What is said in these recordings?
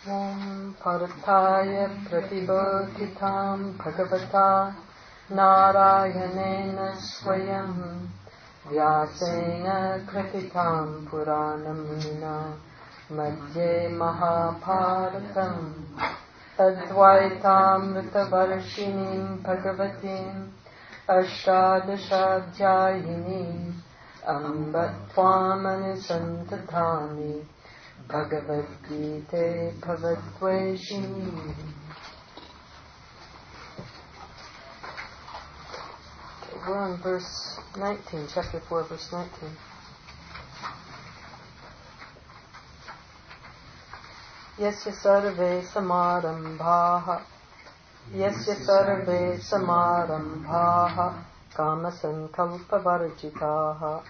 Om Parthaya Pratibodhitam Bhagavata Narayanena Swayam Vyasena Krititam Puranamina Madhye Mahabharatam Advaitamritavarashinim Bhagavatim Ashtadashaധ്യായിനീം Amba Tvamanisantatami Bhagavad Gita Bhavatveshini. We're on verse 19, chapter 4, verse 19. Yasya sarve samarambhaha kamasankalpavarjitaha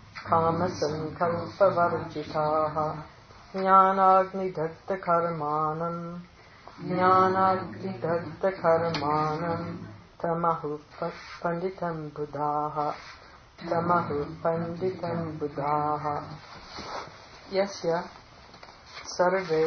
jnanagni-dagda-karmanam tamahu panditam buddhaha yasya sarve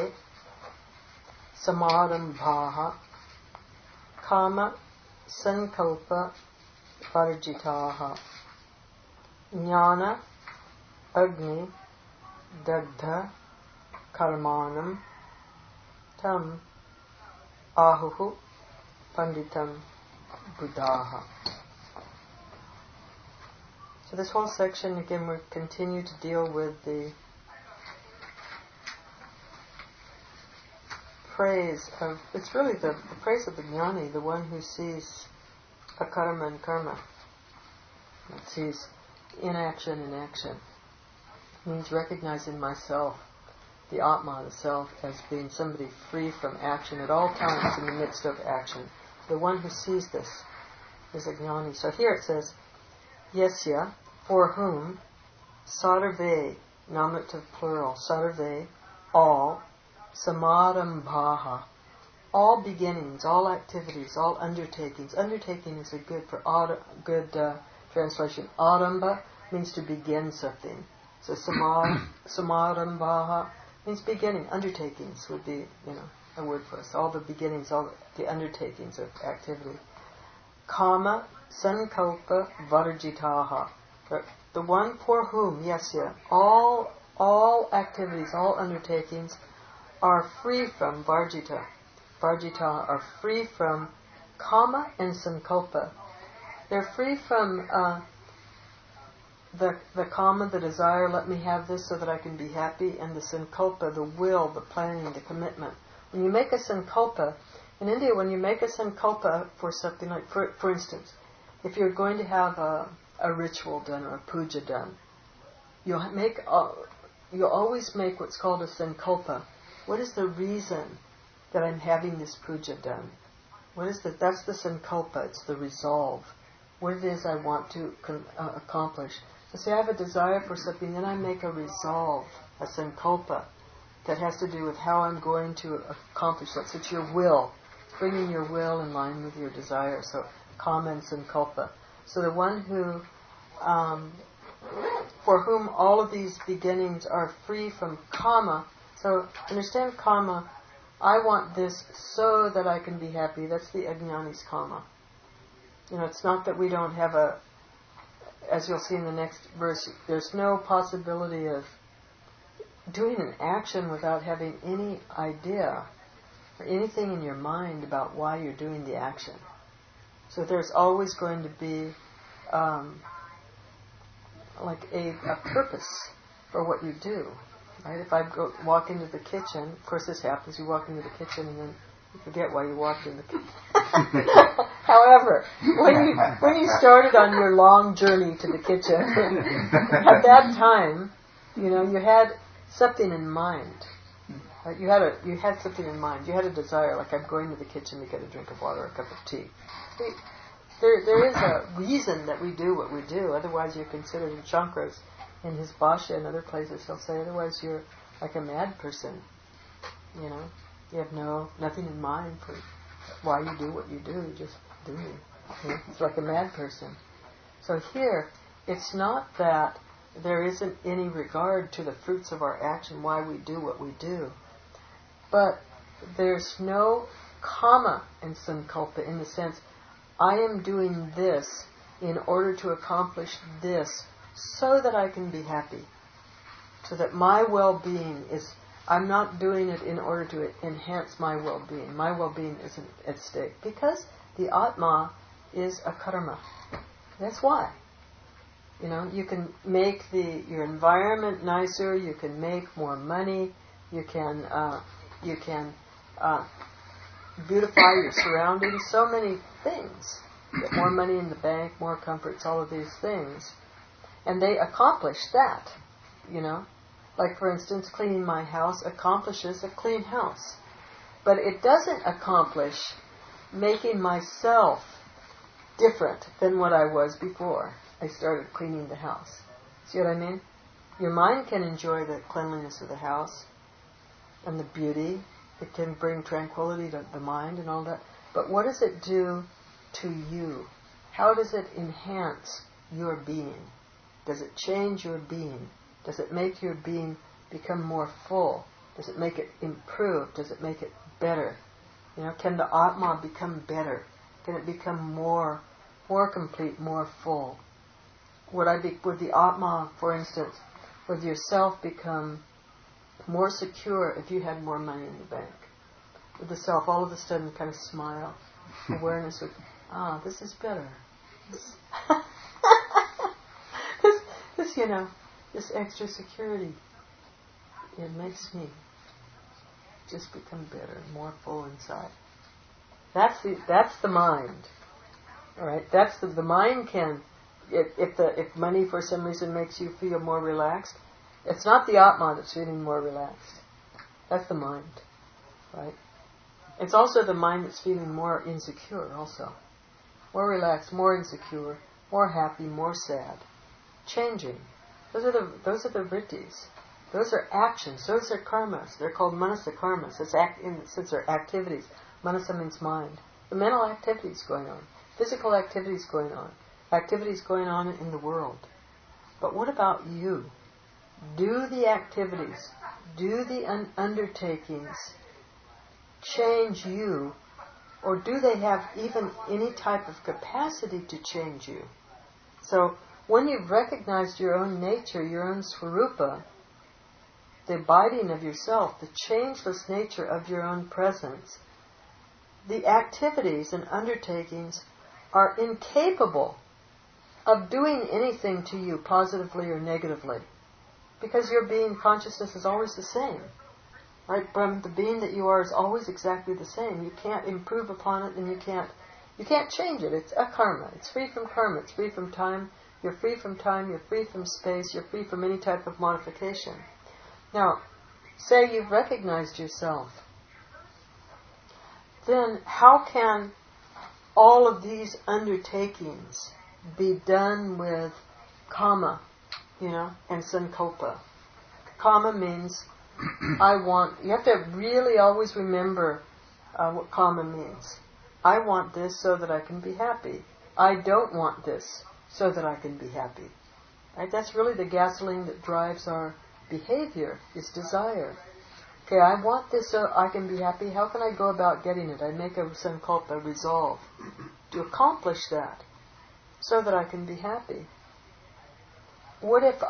samarambhaha kama sankalpa varjitaha jnana agni dagdha karmanam tam ahuhu panditam buddhaha. So this whole section, again, we continue to deal with the praise of, it's really the praise of the jnani, the one who sees akarma and karma. It sees inaction and action. It means recognizing myself, the Atma, the self, as being somebody free from action at all times in the midst of action. The one who sees this is a jnani. So here it says, yasya, for whom, sarve, nominative plural, sarve, all, samarambhaha, all beginnings, all activities, all undertakings. Undertaking is a good translation. Aramba means to begin something. So samarambhaha means beginning. Undertakings would be, a word for us. All the beginnings, all the undertakings of activity. Kama sankalpa varjitaha. The one for whom, yasya, all activities, all undertakings are free from varjita. Varjita are free from kama and sankalpa. They're free from the kama, the desire, let me have this so that I can be happy, and the sankalpa, the will, the planning, the commitment. When you make a sankalpa, in India, when you make a sankalpa for something like, for instance, if you're going to have a ritual done or a puja done, you'll always make what's called a sankalpa. What is the reason that I'm having this puja done? That's the sankalpa, it's the resolve. What it is I want to accomplish. So say I have a desire for something, then I make a resolve, a sankalpa, that has to do with how I'm going to accomplish that. So it's your will, bringing your will in line with your desire. So kama and sankalpa. So the one who, for whom all of these beginnings are free from kama. So understand kama, I want this so that I can be happy. That's the ajnani's kama. It's not that we don't have as you'll see in the next verse, there's no possibility of doing an action without having any idea or anything in your mind about why you're doing the action. So there's always going to be like a purpose for what you do. Right? If I walk into the kitchen, of course this happens, you walk into the kitchen and then you forget why you walked in the kitchen. However, when you started on your long journey to the kitchen, at that time, you had something in mind. Right? You had something in mind. You had a desire, like I'm going to the kitchen to get a drink of water or a cup of tea. There is a reason that we do what we do. Otherwise, you're considered, in Shankara's, in his Bhashya and other places, he'll say, otherwise you're like a mad person. You have nothing in mind for why you do what you do. You just do it. It's like a mad person. So here, it's not that there isn't any regard to the fruits of our action, why we do what we do. But there's no karma in sankalpa in the sense, I am doing this in order to accomplish this so that I can be happy. So that my well-being is, I'm not doing it in order to enhance my well-being. My well-being isn't at stake. Because the Atma is a karma. That's why. You can make your environment nicer, you can make more money, you can beautify your surroundings, so many things. Get more money in the bank, more comforts, all of these things. And they accomplish that, Like, for instance, cleaning my house accomplishes a clean house. But it doesn't accomplish making myself different than what I was before I started cleaning the house. See what I mean? Your mind can enjoy the cleanliness of the house and the beauty. It can bring tranquility to the mind and all that. But what does it do to you? How does it enhance your being? Does it change your being? Does it make your being become more full? Does it make it improve? Does it make it better? Can the Atma become better? Can it become more complete, more full? Would the Atma, for instance, would yourself become more secure if you had more money in the bank? Would the self all of a sudden kind of smile? Awareness would, this is better. This extra security, it makes me just become better, more full inside. That's the mind. All right, that's the mind can. If money for some reason makes you feel more relaxed, it's not the Atma that's feeling more relaxed. That's the mind, right? It's also the mind that's feeling more insecure. Also, more relaxed, more insecure, more happy, more sad, changing. Those are the vrittis. Those are actions. Those are karmas. They're called manasa karmas. Since they're activities. Manasa means mind. The mental activities going on. Physical activities going on. Activities going on in the world. But what about you? Do the activities, do the undertakings change you, or do they have even any type of capacity to change you? So, when you've recognized your own nature, your own swarupa, the abiding of yourself, the changeless nature of your own presence, the activities and undertakings are incapable of doing anything to you positively or negatively. Because your being consciousness is always the same. Right? From the being that you are is always exactly the same. You can't improve upon it and you can't change it. It's a karma. It's free from karma. It's free from time. You're free from time. You're free from space. You're free from any type of modification. Now, say you've recognized yourself. Then how can all of these undertakings be done with kama, and sankalpa? Kama means I want. You have to really always remember what kama means. I want this so that I can be happy. I don't want this so that I can be happy. Right? That's really the gasoline that drives our behavior, is desire. Okay, I want this so I can be happy. How can I go about getting it? I make a sankalpa, a resolve, to accomplish that so that I can be happy. What if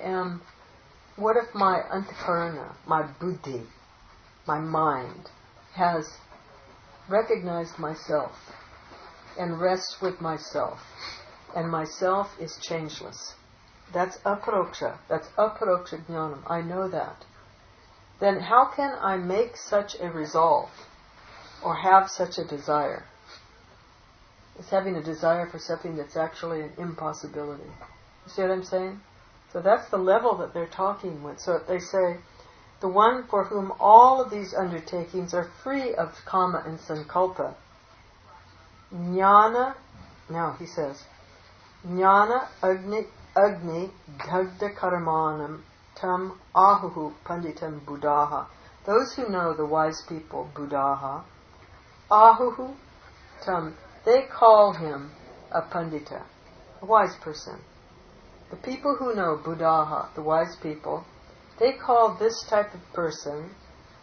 my antakarana, my buddhi, my mind, has recognized myself and rests with myself, and myself is changeless? That's aparoksha. That's aparoksha jnanam. I know that. Then how can I make such a resolve or have such a desire? It's having a desire for something that's actually an impossibility. You see what I'm saying? So that's the level that they're talking with. So they say, the one for whom all of these undertakings are free of kama and sankalpa, jnana, now he says, jnana agni dagda karmanam tam ahuhu panditam buddhaha. Those who know the wise people, buddhaha, ahuhu tam, they call him a pandita, a wise person. The people who know buddhaha, the wise people, they call this type of person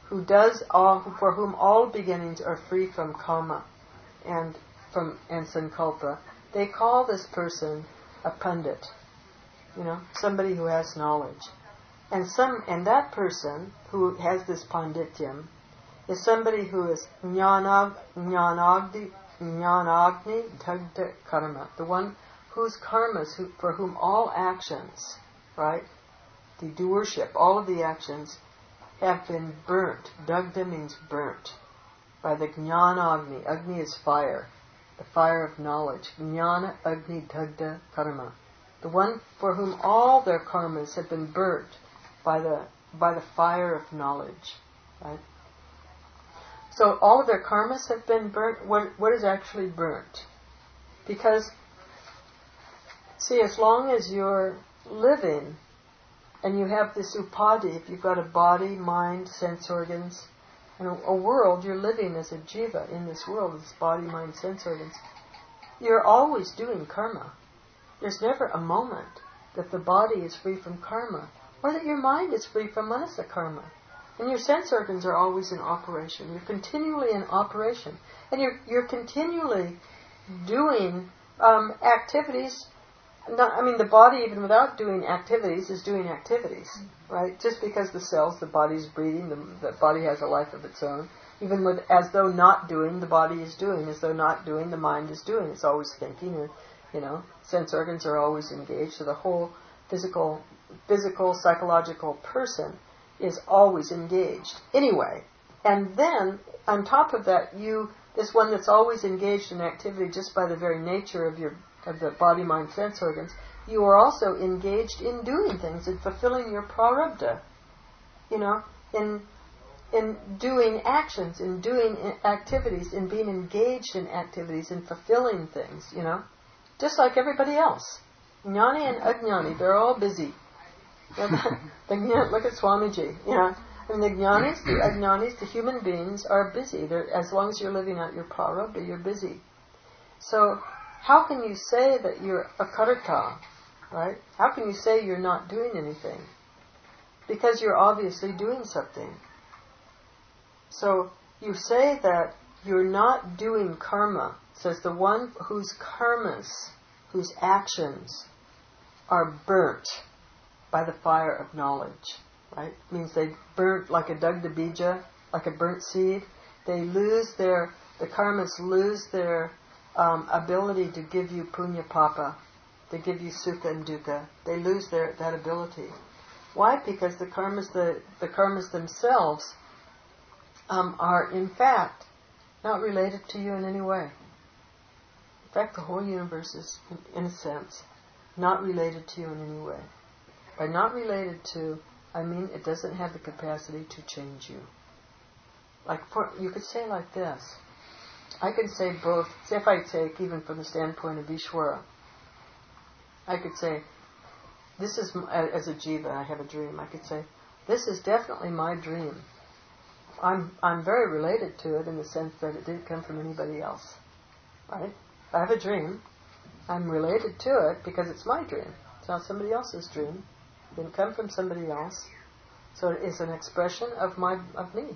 for whom all beginnings are free from karma and sankalpa, they call this person a pandit, somebody who has knowledge. And that person who has this pandityam is somebody who is jnanagni dagda karma, the one whose karmas, for whom all actions, right, the doership, all of the actions have been burnt. Dagda means burnt by the jnana-agni. Agni is fire, the fire of knowledge. Jnana agni dagda karma. The one for whom all their karmas have been burnt by the fire of knowledge. Right? So all of their karmas have been burnt. What is actually burnt? Because, see, as long as you're living and you have this upadhi, if you've got a body, mind, sense organs, and a world, you're living as a jiva in this world, this body, mind, sense organs, you're always doing karma. There's never a moment that the body is free from karma, or that your mind is free from manasa karma. And your sense organs are always in operation. You're continually in operation. And you're continually doing activities. The body, even without doing activities, is doing activities, right? Just because the cells, the body's breathing, the body has a life of its own. Even as though not doing, the body is doing. As though not doing, the mind is doing. It's always thinking, sense organs are always engaged. So the whole physical, psychological person is always engaged. Anyway, and then, on top of that, this one that's always engaged in activity just by the very nature of the body, mind, sense organs, you are also engaged in doing things, in fulfilling your prarabdha, in doing actions, in doing activities, in being engaged in activities, in fulfilling things, just like everybody else. Jnani and ajnani, they're all busy. Look at Swamiji, the jnanis, the ajnanis, the human beings are busy. As long as you're living out your prarabdha, you're busy. So, how can you say that you're a karta, right? How can you say you're not doing anything? Because you're obviously doing something. So, you say that you're not doing karma, says the one whose karmas, whose actions are burnt by the fire of knowledge, right? It means they burnt like a dagda bija, like a burnt seed. The karmas lose their ability to give you punya papa, to give you sukha and dukkha. They lose that ability. Why? Because the karmas themselves are in fact not related to you in any way. In fact, the whole universe is, in a sense, not related to you in any way. By not related to, I mean it doesn't have the capacity to change you. You could say like this. I could say both. Say if I take, even from the standpoint of Ishvara, I could say, this is, as a jiva, I have a dream. I could say, this is definitely my dream. I'm very related to it in the sense that it didn't come from anybody else. Right? If I have a dream, I'm related to it because it's my dream. It's not somebody else's dream. It didn't come from somebody else. So it is an expression of me.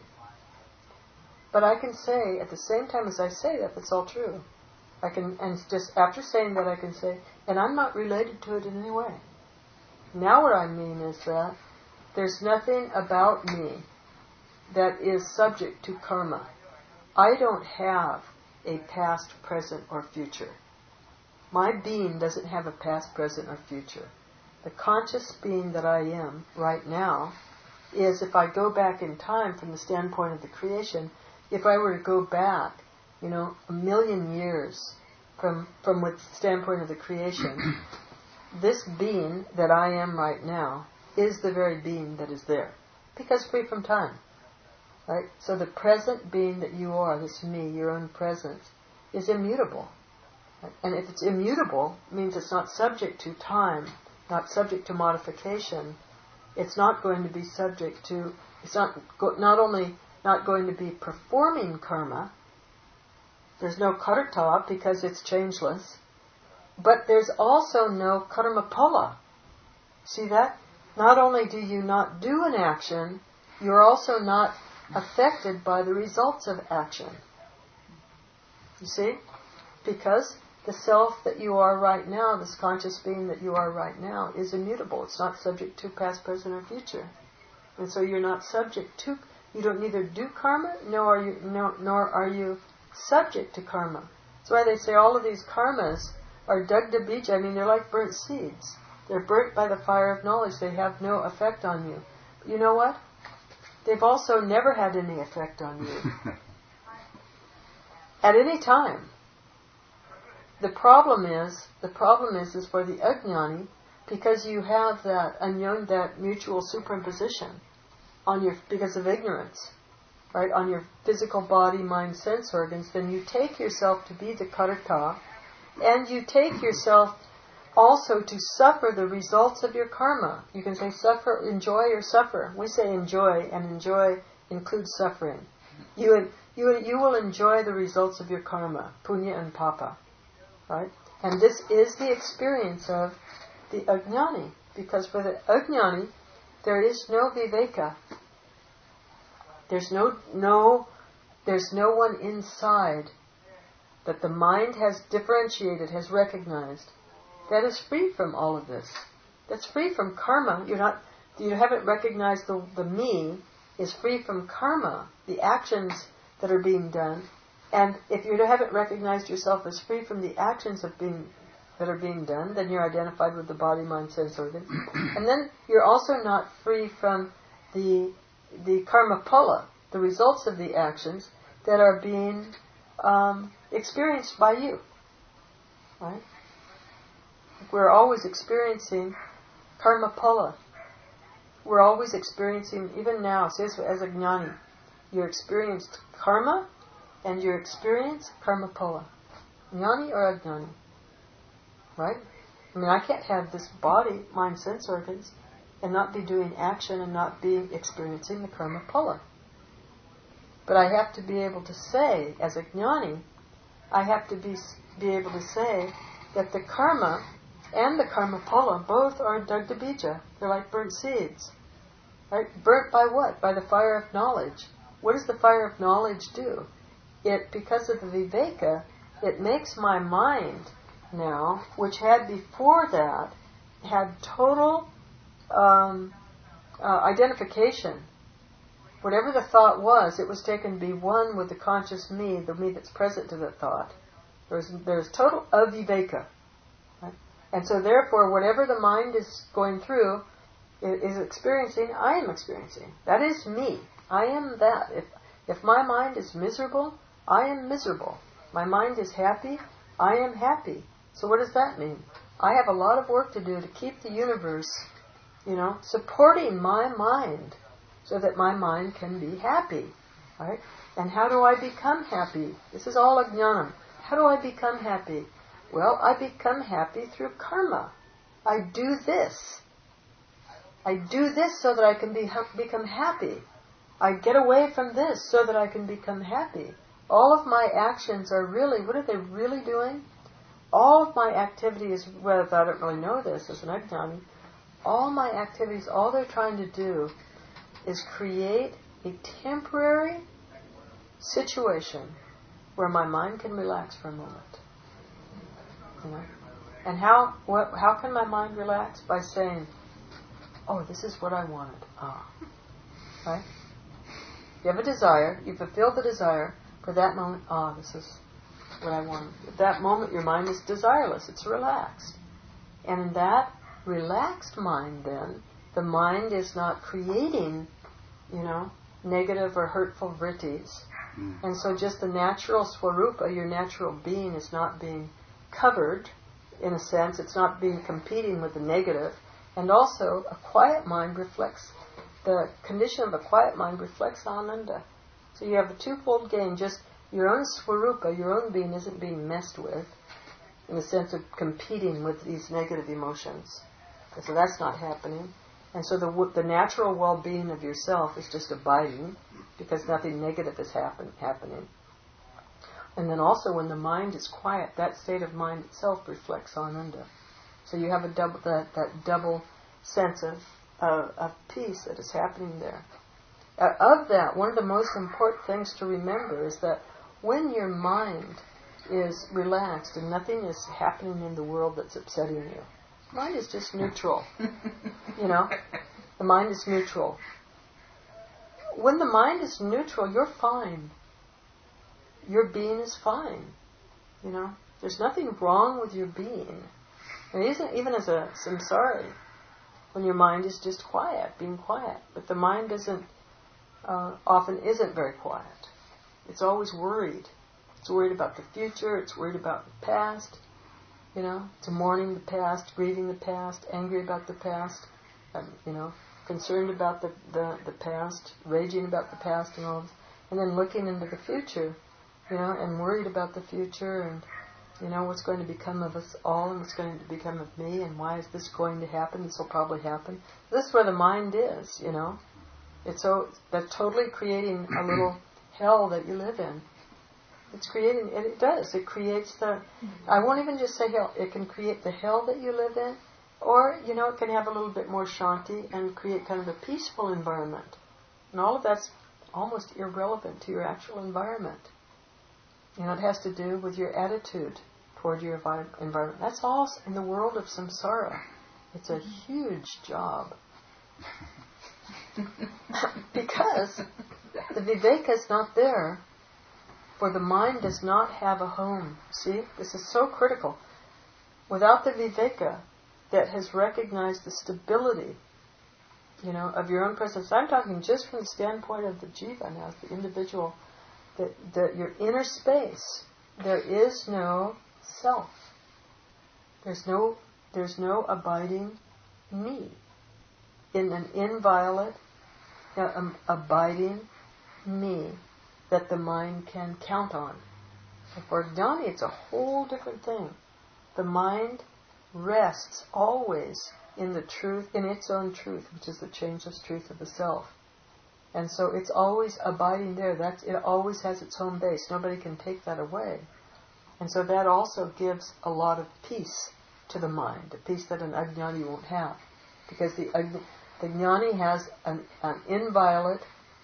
But I can say, at the same time as I say that, that's all true. And just after saying that, I can say, and I'm not related to it in any way. Now what I mean is that there's nothing about me that is subject to karma. I don't have a past, present, or future. My being doesn't have a past, present, or future. The conscious being that I am right now is, if I go back in time from the standpoint of the creation, if I were to go back, 1,000,000 years from the standpoint of the creation, this being that I am right now is the very being that is there, because free from time. Right? So the present being that you are, this me, your own presence, is immutable. Right? And if it's immutable, it means it's not subject to time, not subject to modification. It's not going to be subject to, it's not only not going to be performing karma, there's no karta because it's changeless, but there's also no karma pala. See that? Not only do you not do an action, you're also not affected by the results of action. You see? Because the self that you are right now, this conscious being that you are right now, is immutable. It's not subject to past, present, or future. And so you're not subject to, you don't neither do karma, nor are you subject to karma. That's why they say all of these karmas are dagda bija. I mean, they're like burnt seeds. They're burnt by the fire of knowledge. They have no effect on you. But you know what? They've also never had any effect on you. At any time. The problem is for the ajnani, because you have that mutual superimposition on your, because of ignorance, right, on your physical body, mind, sense organs, then you take yourself to be the karta, and you take yourself also to suffer the results of your karma. You can say suffer, enjoy, or suffer. We say enjoy, and enjoy includes suffering. You will enjoy the results of your karma, punya and papa. Right? And this is the experience of the ajnani. Because for the ajnani, there is no viveka. There's no one inside that the mind has differentiated, has recognized, that is free from all of this. That's free from karma. You haven't recognized the me is free from karma, the actions that are being done. And if you haven't recognized yourself as free from the actions that are being done, then you're identified with the body, mind, sense organ. And then you're also not free from the karma phala, the results of the actions that are being experienced by you. Right? We're always experiencing karma phala. We're always experiencing, even now, as a jnani, you experienced karma, and you experience karma phala. Jnani or ajnani. Right? I mean, I can't have this body, mind, sense organs, and not be doing action and not be experiencing the karma phala. But I have to be able to say, as a jnani, I have to be able to say that the karma and the karma phala both are dagda bija. They're like burnt seeds. Right? Burnt by what? By the fire of knowledge. What does the fire of knowledge do? Because of the viveka, it makes my mind now, which had before that, had total identification. Whatever the thought was, it was taken to be one with the conscious me, the me that's present to the thought. There's total aviveka. Right? And so therefore, whatever the mind is going through, is experiencing, I am experiencing. That is me. I am that. If my mind is miserable, I am miserable. My mind is happy, I am happy. So what does that mean? I have a lot of work to do to keep the universe, supporting my mind so that my mind can be happy. Right? And how do I become happy? This is all ajnanam. How do I become happy? Well, I become happy through karma. I do this. I do this so that I can become happy. I get away from this so that I can become happy. All of my actions are really, what are they really doing? All of my activities, well, I don't really know this as an ajnani, all my activities, all they're trying to do is create a temporary situation where my mind can relax for a moment. And how can my mind relax? By saying, oh, this is what I wanted. Right? You have a desire, you fulfill the desire, for that moment, this is what I want. At that moment, your mind is desireless, it's relaxed. And in that relaxed mind, then, the mind is not creating, negative or hurtful vrittis. And so just the natural swarupa, your natural being, is not being covered, in a sense, it's not being competing with the negative. And also, a quiet mind reflects, the condition of a quiet mind reflects ananda. So you have a twofold gain, just your own swarupa, your own being isn't being messed with, in the sense of competing with these negative emotions. And so that's not happening. And so the natural well-being of yourself is just abiding, because nothing negative is happening. And then also when the mind is quiet, that state of mind itself reflects ananda. So you have that double sense of peace that is happening there. of that, one of the most important things to remember is that when your mind is relaxed and nothing is happening in the world that's upsetting you, mind is just neutral. The mind is neutral. When the mind is neutral, you're fine. Your being is fine. There's nothing wrong with your being. And even as a samsari, when your mind is just quiet, being quiet. But the mind often isn't very quiet. It's always worried. It's worried about the future. It's worried about the past. It's mourning the past, grieving the past, angry about the past, concerned about the past, raging about the past and all this. And then looking into the future, and worried about the future and, what's going to become of us all and what's going to become of me and why is this going to happen? This will probably happen. This is where the mind is, that's totally creating a little hell that you live in. It's creating, and it does. It creates I won't even just say hell. It can create the hell that you live in, or, it can have a little bit more shanti and create kind of a peaceful environment. And all of that's almost irrelevant to your actual environment. It has to do with your attitude toward your environment. That's all in the world of samsara. It's a huge job. Because the viveka is not there, for the mind does not have a home. See, this is so critical. Without the viveka that has recognized the stability, of your own presence. I'm talking just from the standpoint of the jiva now, the individual, that your inner space, there is no self. There's no abiding me. In an inviolate, abiding me that the mind can count on. And for jnani, it's a whole different thing. The mind rests always in the truth, in its own truth, which is the changeless truth of the self. And so it's always abiding there. It always has its home base. Nobody can take that away. And so that also gives a lot of peace to the mind, a peace that an ajnani won't have. Because the jnani has an inviolate,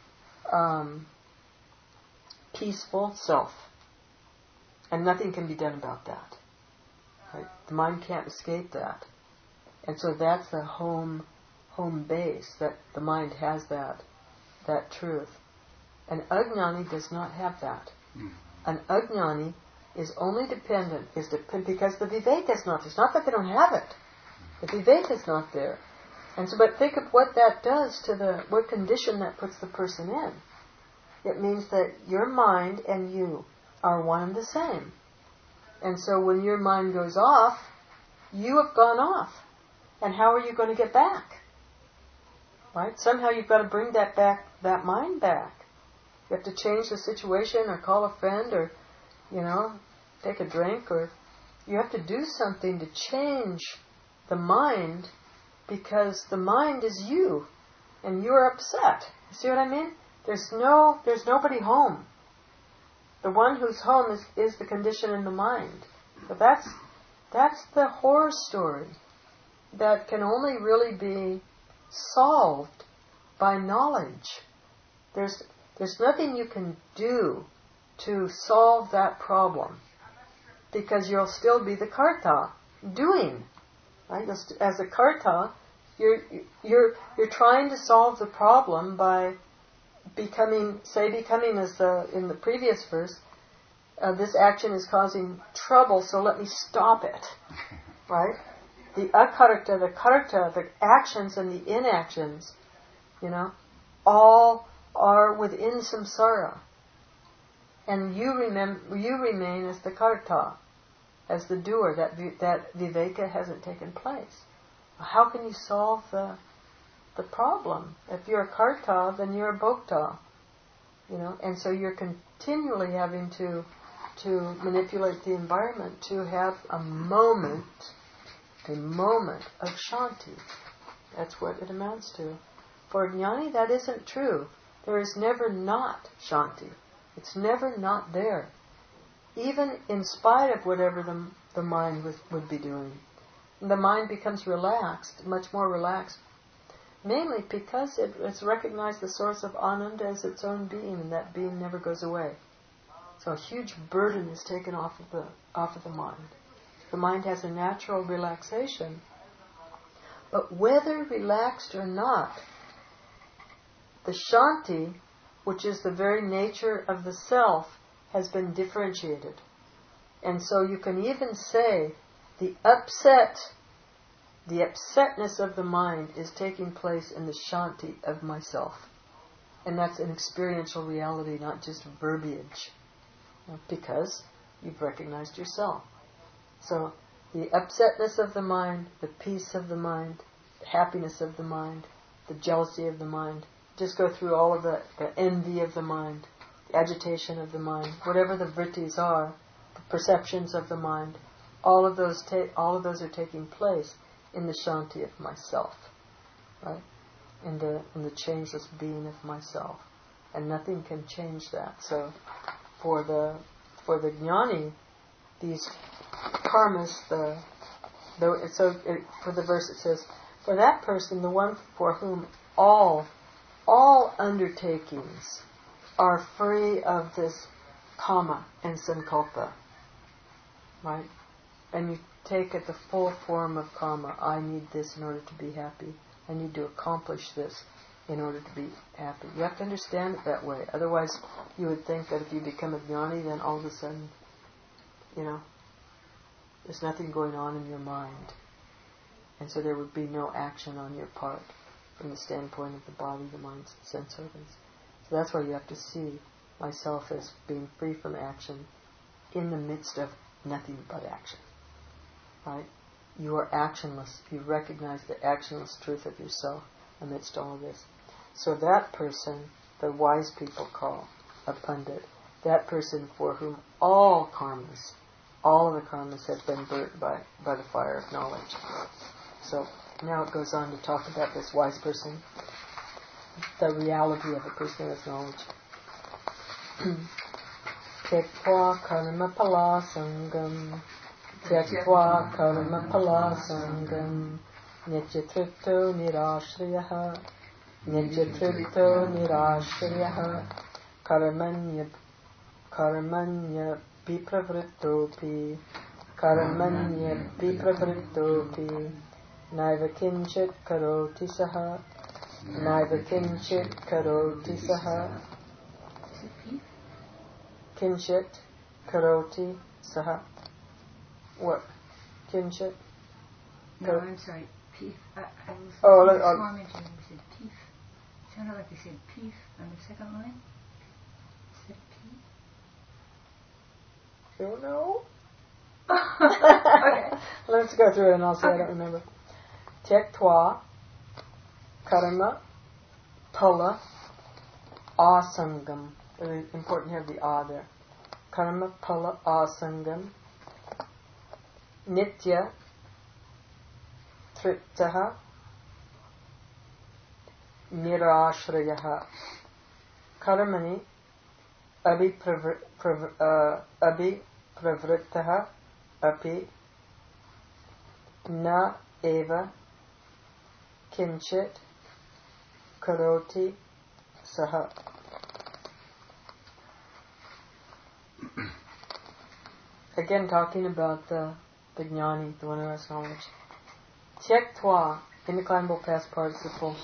peaceful self. And nothing can be done about that. Right? The mind can't escape that. And so that's the home base, that the mind has that truth. An ajnani does not have that. An ajnani is only dependent, because the viveka is not there. It's not that they don't have it. The viveka is not there. And so, but think of what that does to what condition that puts the person in. It means that your mind and you are one and the same. And so when your mind goes off, you have gone off. And how are you going to get back? Right? Somehow you've got to bring that mind back. You have to change the situation or call a friend or, take a drink, or you have to do something to change the mind, because the mind is you and you're upset. You see what I mean? There's nobody home. The one who's home is the condition in the mind. But that's the horror story that can only really be solved by knowledge. There's nothing you can do to solve that problem, because you'll still be the karta doing. Right? As a karta, you're trying to solve the problem by becoming as in the previous verse, this action is causing trouble, so let me stop it. Right? The akarta, the karta, the actions and the inactions, all are within samsara. And you remain as the karta, as the doer. That viveka hasn't taken place. How can you solve the problem? If you're a karta, then you're a bhokta. And so you're continually having to manipulate the environment to have a moment of shanti. That's what it amounts to. For jnani, that isn't true. There is never not shanti. It's never not there. Even in spite of whatever the mind would be doing. The mind becomes relaxed, much more relaxed, Mainly because it's recognized the source of Ananda as its own being, and that being never goes away. So a huge burden is taken off of the mind. The mind has a natural relaxation, but whether relaxed or not, the Shanti, which is the very nature of the self, has been differentiated. And so you can even say the upsetness of the mind is taking place in the Shanti of myself. And that's an experiential reality, not just verbiage. Because you've recognized yourself. So the upsetness of the mind, the peace of the mind, the happiness of the mind, the jealousy of the mind, just go through all of the envy of the mind, the agitation of the mind, whatever the vrittis are, the perceptions of the mind, all of those are taking place in the Shanti of myself, right? In the changeless being of myself, and nothing can change that. So for the jnani, these karmas, for the verse it says, for that person, the one for whom all undertakings are free of this kama and sankalpa, right? And you take it the full form of karma. I need this in order to be happy. I need to accomplish this in order to be happy. You have to understand it that way. Otherwise, you would think that if you become a jnani, then all of a sudden, there's nothing going on in your mind. And so there would be no action on your part from the standpoint of the body, the mind, sense organs. So that's why you have to see myself as being free from action in the midst of nothing but action. Right? You are actionless. You recognize the actionless truth of yourself amidst all of this. So that person, the wise people call a pandit, that person for whom all of the karmas have been burnt by the fire of knowledge. So now it goes on to talk about this wise person, the reality of a person with knowledge. Tektva karma pala sangam, Tyatva karma pala sangam, Nityatripto nirashriyaha, Karamanya bipravrittopi, Naiva kinchit karoti saha, Kinchit karoti saha. What? Kinchit? No, I'm sorry. Peef. I was commenting and we said peef. Sounded like they said peef on the second line. Said peef. Don't know. Okay. Let's go through it and I'll say I don't remember. Tektva karma pala asangam. Very important to have the a there. Karma pala asangam. Nitya triptaha nirashrayaha. Karmani abhipravrittaha api na eva kinchit karoti saha. Again, talking about the jnani, the one who has knowledge. Tyektva, indeclinable past participle.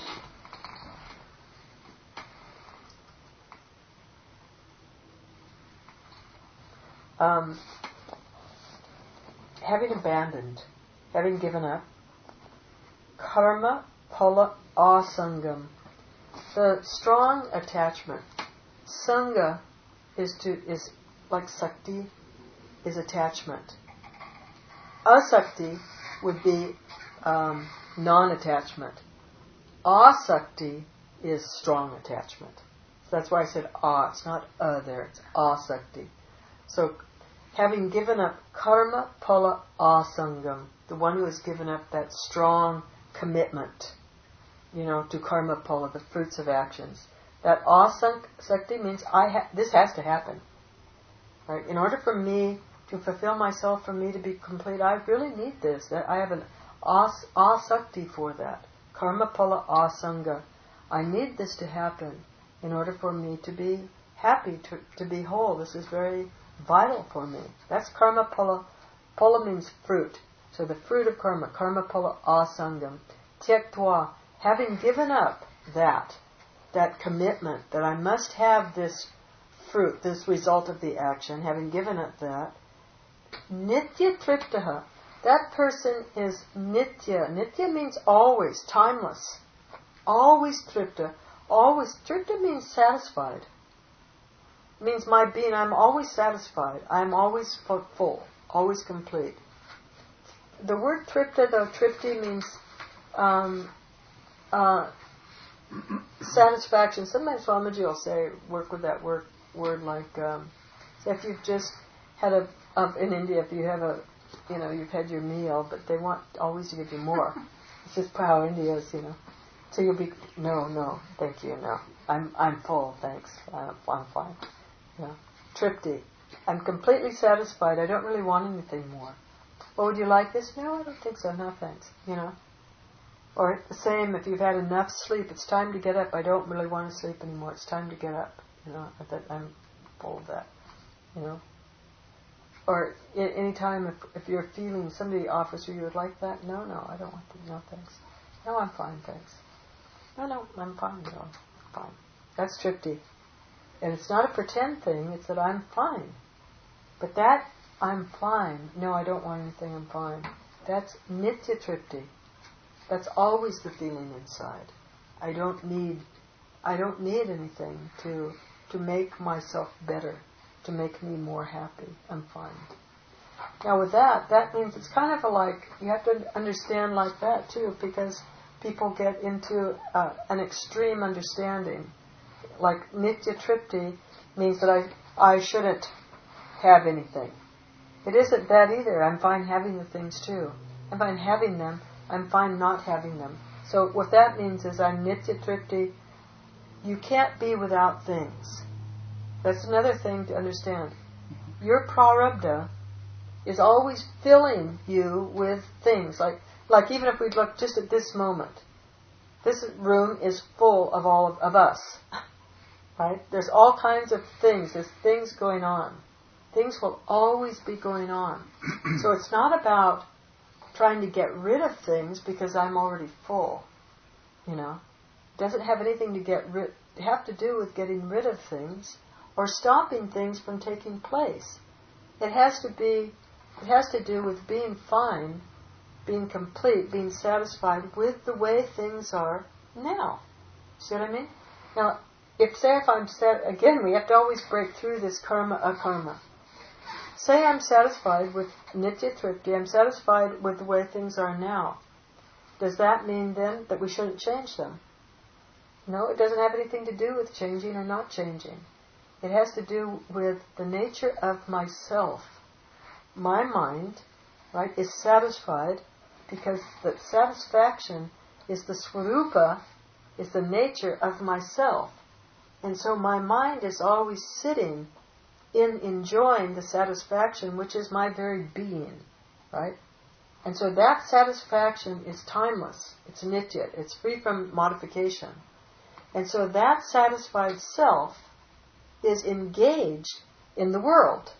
Having abandoned, having given up. Karma pala asangam. The strong attachment. Sangha is like sakti, is attachment. Asakti would be non-attachment. Asakti is strong attachment. So that's why I said it's not there, it's asakti. So having given up karma pala asangam, the one who has given up that strong commitment, to karma pala, the fruits of actions. That asakti means this has to happen. Right? In order for me to fulfill myself, for me to be complete, I really need this. I have an asakti for that. Karma pala asanga. I need this to happen in order for me to be happy, to be whole. This is very vital for me. That's karma pala. Pala means fruit. So the fruit of karma, karma pala asangam. Tyaktva, having given up that commitment that I must have this fruit, this result of the action, having given up that, nitya triptaha, that person is nitya. Nitya means always, timeless. Always tripta. Always, tripta means satisfied. It means my being, I'm always satisfied. I'm always full, always complete. The word tripta, though, tripti means satisfaction. Sometimes Swamiji will say, work with that word like, say if you've just had in India, if you have you've had your meal, but they want always to give you more. It's just how India is, So you'll be, no, thank you, no. I'm full, thanks. I'm fine. Tripti. I'm completely satisfied. I don't really want anything more. Oh, would you like this? No, I don't think so. No, thanks. Or the same, if you've had enough sleep, it's time to get up. I don't really want to sleep anymore. It's time to get up. I'm full of that. Or any time if you're feeling somebody offers you would like that. No, I don't want that. No, thanks. No, I'm fine, thanks. No, I'm fine. No, I'm fine. That's tripti. And it's not a pretend thing. It's that I'm fine. But that I'm fine. No, I don't want anything. I'm fine. That's nitya tripti. That's always the feeling inside. I don't need anything to make myself better, to make me more happy. I'm fine. Now with that means it's kind of you have to understand like that too, because people get into an extreme understanding. Like nitya tripti means that I shouldn't have anything. It isn't that either. I'm fine having the things too. I'm fine having them. I'm fine not having them. So what that means is I'm nitya tripti. You can't be without things. That's another thing to understand. Your prarabdha is always filling you with things. Like even if we look just at this moment, this room is full of all of us. Right? There's all kinds of things. There's things going on. Things will always be going on. So it's not about trying to get rid of things because I'm already full. It doesn't have anything to have to do with getting rid of things or stopping things from taking place. It has to do with being fine, being complete, being satisfied with the way things are now. See what I mean? Now, if I'm again, we have to always break through this karma akarma. Say I'm satisfied with nitya tripti, I'm satisfied with the way things are now. Does that mean then that we shouldn't change them? No, it doesn't have anything to do with changing or not changing. It has to do with the nature of myself. My mind, right, is satisfied because the satisfaction is the swarupa, is the nature of myself. And so my mind is always sitting in enjoying the satisfaction, which is my very being, right? And so that satisfaction is timeless. It's nitya. It's free from modification. And so that satisfied self is engaged in the world,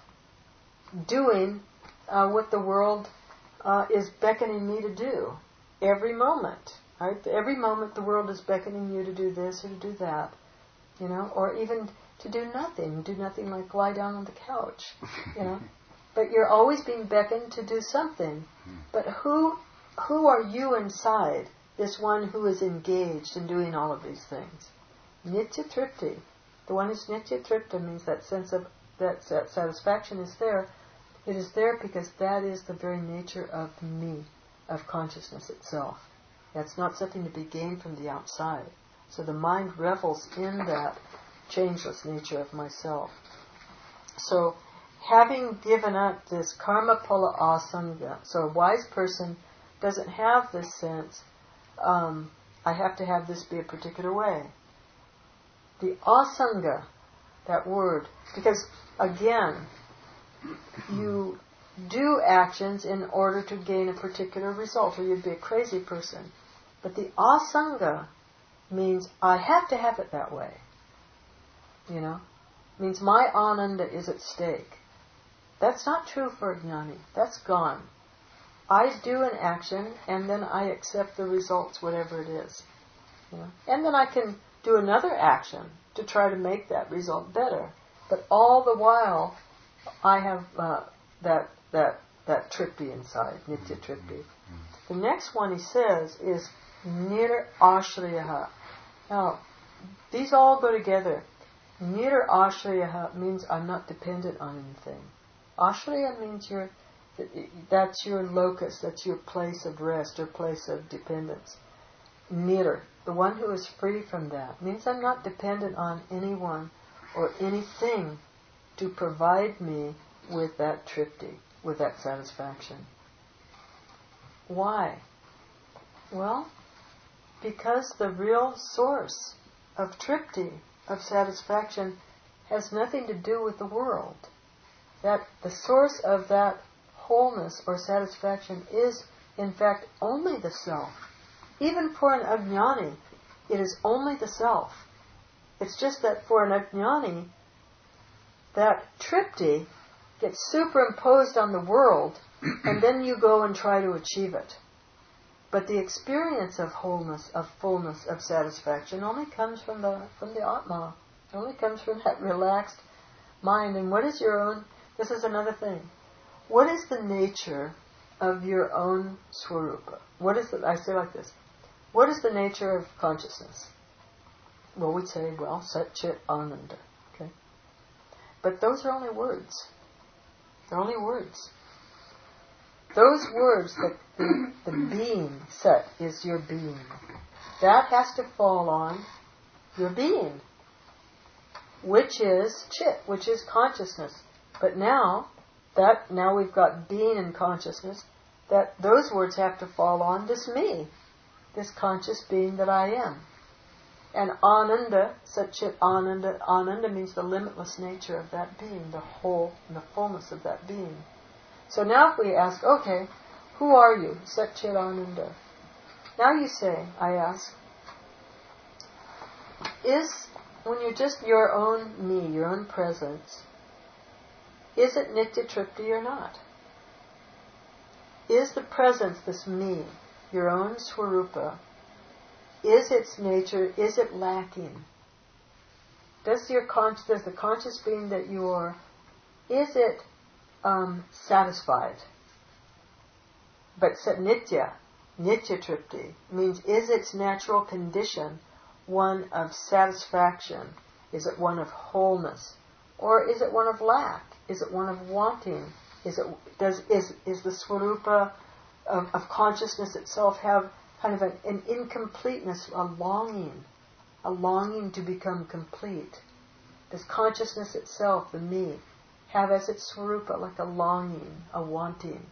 doing what the world is beckoning me to do every moment, right? Every moment the world is beckoning you to do this or to do that, or even to do nothing like lie down on the couch, But you're always being beckoned to do something. But who are you inside, this one who is engaged in doing all of these things? Nitya tripti. The one who's nitya tripta means that sense of that satisfaction is there. It is there because that is the very nature of me, of consciousness itself. That's not something to be gained from the outside. So the mind revels in that changeless nature of myself. So, having given up this karma pala asanga, so a wise person doesn't have this sense, I have to have this be a particular way. The asanga, that word, because again, you do actions in order to gain a particular result, or you'd be a crazy person. But the asanga means I have to have it that way. Means my ananda is at stake. That's not true for a jnani. That's gone. I do an action and then I accept the results, whatever it is. And then I can do another action to try to make that result better. But all the while, I have that tripti inside, nitya tripti. The next one he says is nir-ashrayaha. Now, these all go together. Nir-ashrayaha means I'm not dependent on anything. Ashraya means that's your locus, that's your place of rest or place of dependence. Nir, the one who is free from that, means I'm not dependent on anyone or anything to provide me with that tripti, with that satisfaction. Why? Well, because the real source of tripti, of satisfaction, has nothing to do with the world. That the source of that wholeness or satisfaction is, in fact, only the self. Even for an ajnani, it is only the self. It's just that for an ajnani, that tripti gets superimposed on the world, and then you go and try to achieve it. But the experience of wholeness, of fullness, of satisfaction only comes from the Atma. It only comes from that relaxed mind. And what is your own? This is another thing. What is the nature of your own swarupa? I say like this. What is the nature of consciousness? Well, we'd say, Sat Chit Ananda. Okay? But those are only words. They're only words. Those words, the being, Sat, is your being. That has to fall on your being, which is Chit, which is consciousness. But now we've got being and consciousness, that those words have to fall on this me, this conscious being that I am. And Ananda, Sat Chit Ananda means the limitless nature of that being, the whole and the fullness of that being. So now if we ask, okay, who are you? Sat Chit Ananda. Now you say, I ask, when you're just your own me, your own presence, is it nitya tripti or not? Is the presence, this me, your own swarupa, is its nature, is it lacking? Does the conscious being that you are, is it satisfied? But nitya tripti, means is its natural condition one of satisfaction? Is it one of wholeness? Or is it one of lack? Is it one of wanting? Is the swarupa of consciousness itself have kind of an incompleteness, a longing to become complete? Does consciousness itself, the me, have as its swarupa like a longing, a wanting?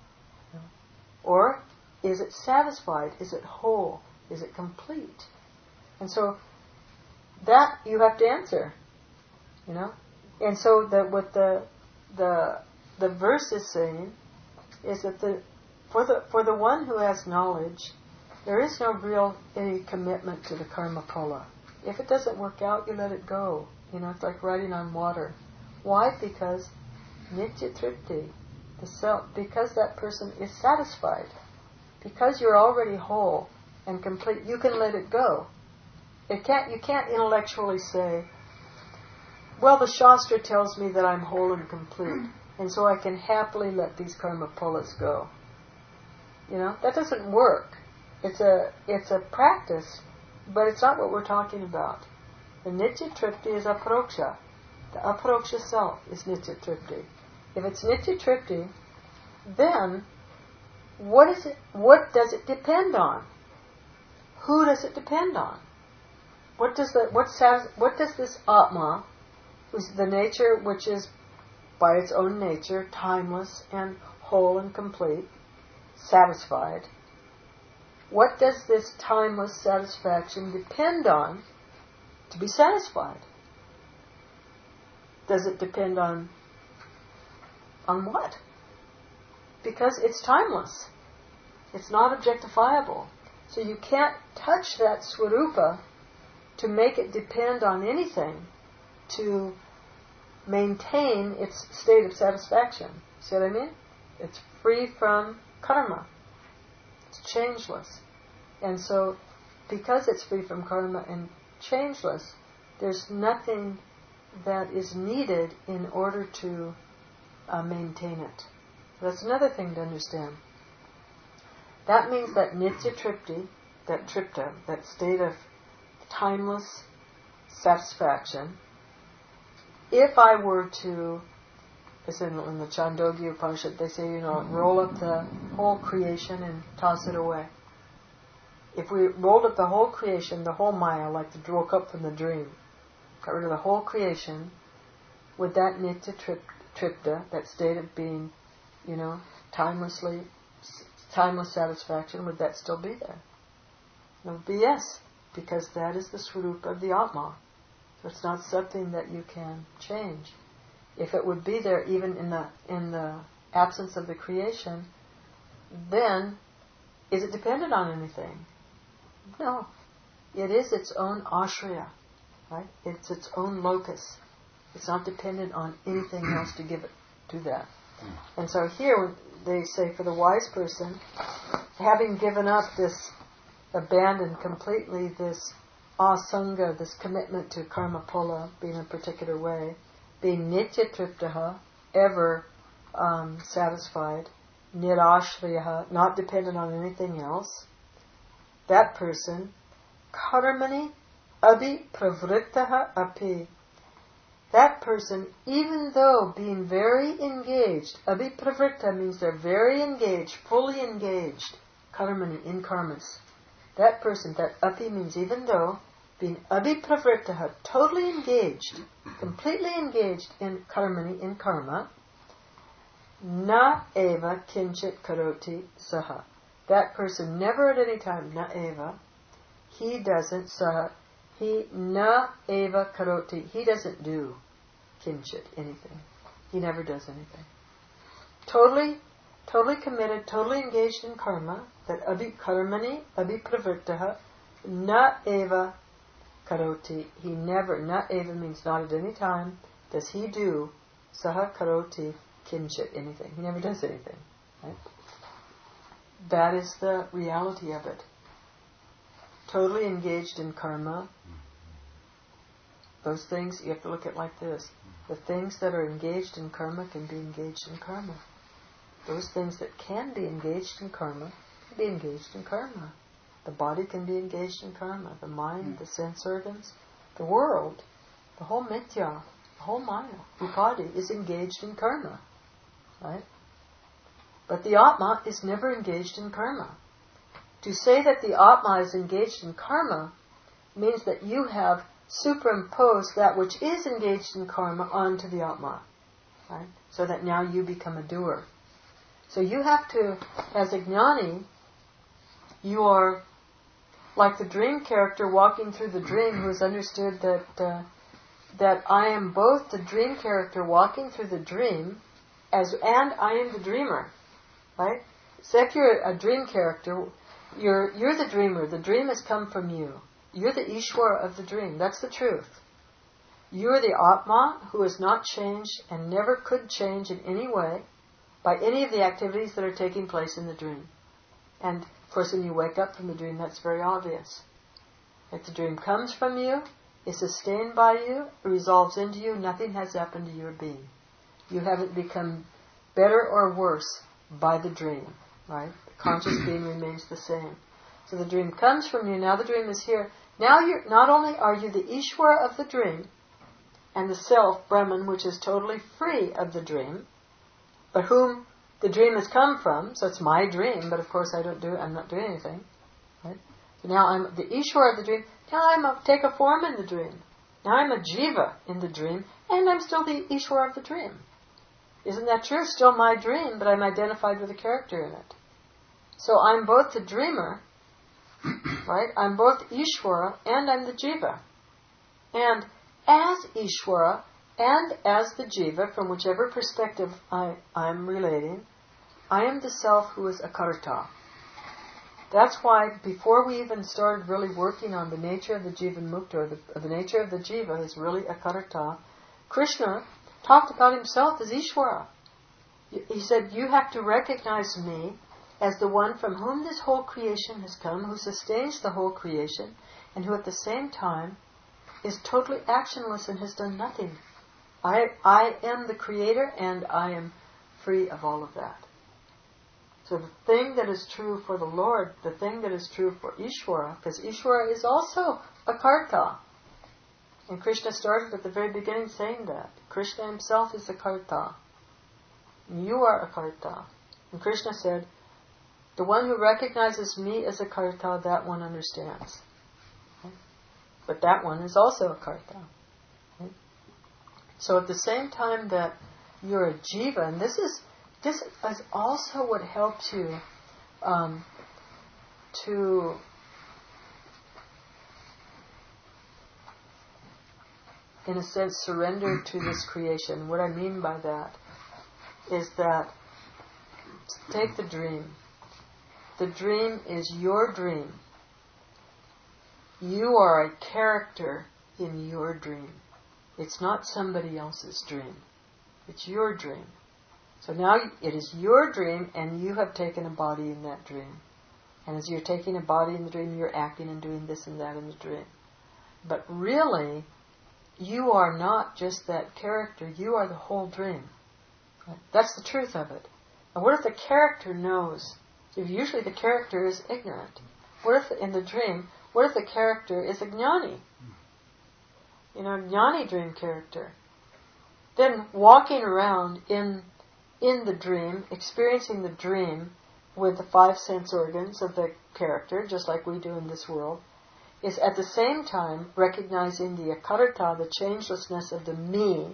Or is it satisfied? Is it whole? Is it complete? And so that you have to answer, And so what the verse is saying is that for the one who has knowledge, there is no real any commitment to the karma phala. If it doesn't work out, you let it go. It's like riding on water. Why? Because nitya tripti, the self, because that person is satisfied, because you're already whole and complete, you can let it go. You can't intellectually say, well, the Shastra tells me that I'm whole and complete, and so I can happily let these karma phalas go. That doesn't work. It's a practice, but it's not what we're talking about. The nitya tripti is aparoksha. The aparoksha self is nitya tripti. If it's nitya tripti, then what is it? What does it depend on? Who does it depend on? What does this Atma, who's the nature which is by its own nature timeless and whole and complete, satisfied, what does this timeless satisfaction depend on to be satisfied? Does it depend on what? Because it's timeless. It's not objectifiable. So you can't touch that Swarupa to make it depend on anything to maintain its state of satisfaction. See what I mean? It's free from karma. It's changeless. And so, because it's free from karma and changeless, there's nothing that is needed in order to maintain it. That's another thing to understand. That means that nitya tripti, that tripta, that state of timeless satisfaction, if I were to, as in the Chandogya Upanishad, they say, roll up the whole creation and toss it away. If we rolled up the whole creation, the whole Maya, like the woke up from the dream, got rid of the whole creation, would that nitya tripta, that state of being, timeless satisfaction, would that still be there? It would be yes, because that is the swarupa of the Atma. So it's not something that you can change. If it would be there even in the absence of the creation, then is it dependent on anything? No. It is its own ashraya, right? It's its own locus. It's not dependent on anything else to give it to that. And so here they say for the wise person, having given up this, abandoned completely this asanga, this commitment to karma phala, being a particular way, being nitya triptaha, ever satisfied, nirashriyaha, not dependent on anything else, that person, karmani abhipravrittaha api, that person, even though being very engaged, abhipravritta means they're very engaged, fully engaged, karmani, in karmas. That person, that api means even though, being abhipravrittaha, totally engaged, completely engaged in karmani, in karma, na eva kinchit karoti saha. That person never at any time, na eva, he doesn't, saha, he na eva karoti, he doesn't do kinchit, anything. He never does anything. Totally committed, totally engaged in karma, that karmani abhipravrittaha, na eva karoti, he never, na eva means not at any time, does he do, saha karoti, kinchit, anything. He never does anything. Right? That is the reality of it. Totally engaged in karma. Those things, you have to look at like this. The things that are engaged in karma can be engaged in karma. Those things that can be engaged in karma can be engaged in karma. The body can be engaged in karma. The mind, the sense organs, the world, the whole mithya, the whole maya, upadi, is engaged in karma. Right? But the Atma is never engaged in karma. To say that the Atma is engaged in karma means that you have superimposed that which is engaged in karma onto the Atma. Right? So that now you become a doer. So you have to, as a jnani, you are like the dream character walking through the dream who has understood that I am both the dream character walking through the dream and I am the dreamer. Right? So if you're a dream character, you're the dreamer. The dream has come from you. You're the Ishwara of the dream. That's the truth. You're the Atma who has not changed and never could change in any way by any of the activities that are taking place in the dream. And of course when you wake up from the dream, that's very obvious. If the dream comes from you, is sustained by you, resolves into you, nothing has happened to your being. You haven't become better or worse by the dream, right? The conscious being remains the same. So the dream comes from you, now the dream is here. Now you're, not only are you the Ishwara of the dream, and the self, Brahman, which is totally free of the dream, but whom the dream has come from, so it's my dream, but of course I'm not doing anything, right? So now I'm the Ishwara of the dream, now I take a form in the dream. Now I'm a jiva in the dream, and I'm still the Ishwara of the dream. Isn't that true? Still my dream, but I'm identified with a character in it. So I'm both the dreamer, right? I'm both Ishwara and I'm the jiva. And as Ishwara and as the jiva, from whichever perspective I'm relating, I am the self who is akarta. That's why before we even started really working on the nature of the Jivan Mukta, or the nature of the Jiva is really Akarta, Krishna talked about himself as Ishvara. He said, you have to recognize me as the one from whom this whole creation has come, who sustains the whole creation, and who at the same time is totally actionless and has done nothing. I am the creator, and I am free of all of that. So the thing that is true for the Lord, the thing that is true for Ishvara, because Ishvara is also a karta. And Krishna started at the very beginning saying that. Krishna himself is a karta. You are a karta. And Krishna said, the one who recognizes me as a karta, that one understands. Okay? But that one is also a karta. Okay? So at the same time that you're a jiva, and this is also what helps you to in a sense surrender to this creation. What I mean by that is that, take the dream. The dream is your dream. You are a character in your dream. It's not somebody else's dream. It's your dream. So now it is your dream, and you have taken a body in that dream. And as you're taking a body in the dream, you're acting and doing this and that in the dream. But really, you are not just that character. You are the whole dream. Right? That's the truth of it. And what if the character knows? So usually the character is ignorant. What if in the dream, what if the character is a jnani? A jnani dream character. Then walking around in the dream, experiencing the dream with the 5 sense organs of the character, just like we do in this world, is at the same time recognizing the akarta, the changelessness of the me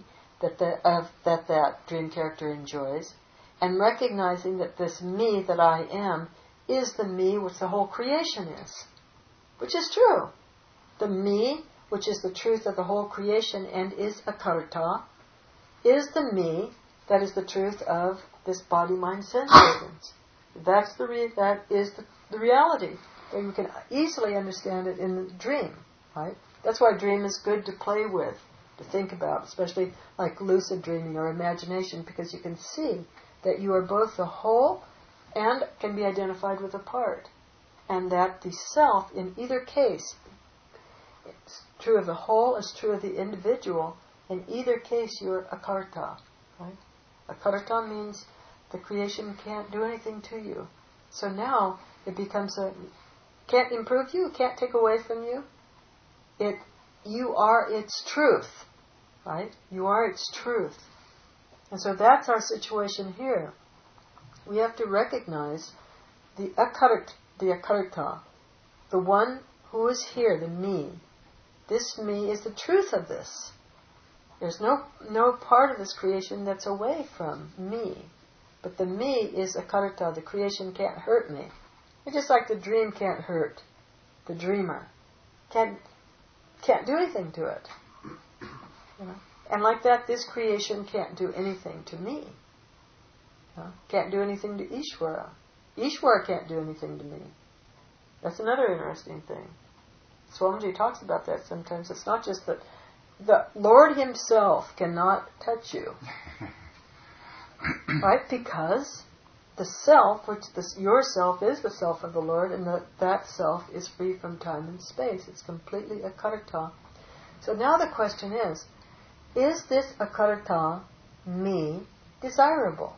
that dream character enjoys, and recognizing that this me that I am is the me which the whole creation is, which is true. The me, which is the truth of the whole creation and is akarta, is the me that is the truth of this body, mind, sense organs. That is the reality. And we can easily understand it in the dream, right? That's why dream is good to play with, to think about, especially like lucid dreaming or imagination, because you can see that you are both the whole and can be identified with a part. And that the self, in either case, it's true of the whole, it's true of the individual. In either case, you're akarta, right? Akarta means the creation can't do anything to you. So now it becomes can't improve you, can't take away from you. You are its truth, right? You are its truth. And so that's our situation here. We have to recognize the akarta, the one who is here, the me. This me is the truth of this. There's no part of this creation that's away from me. But the me is akarta. The creation can't hurt me. It's just like the dream can't hurt the dreamer. Can't do anything to it. And like that, this creation can't do anything to me. Can't do anything to Ishvara. Ishvara can't do anything to me. That's another interesting thing. Swamiji talks about that sometimes. It's not just that the Lord himself cannot touch you. Right? Because the self, your self is the self of the Lord, and that self is free from time and space. It's completely akarta. So now the question is this akarta, me, desirable?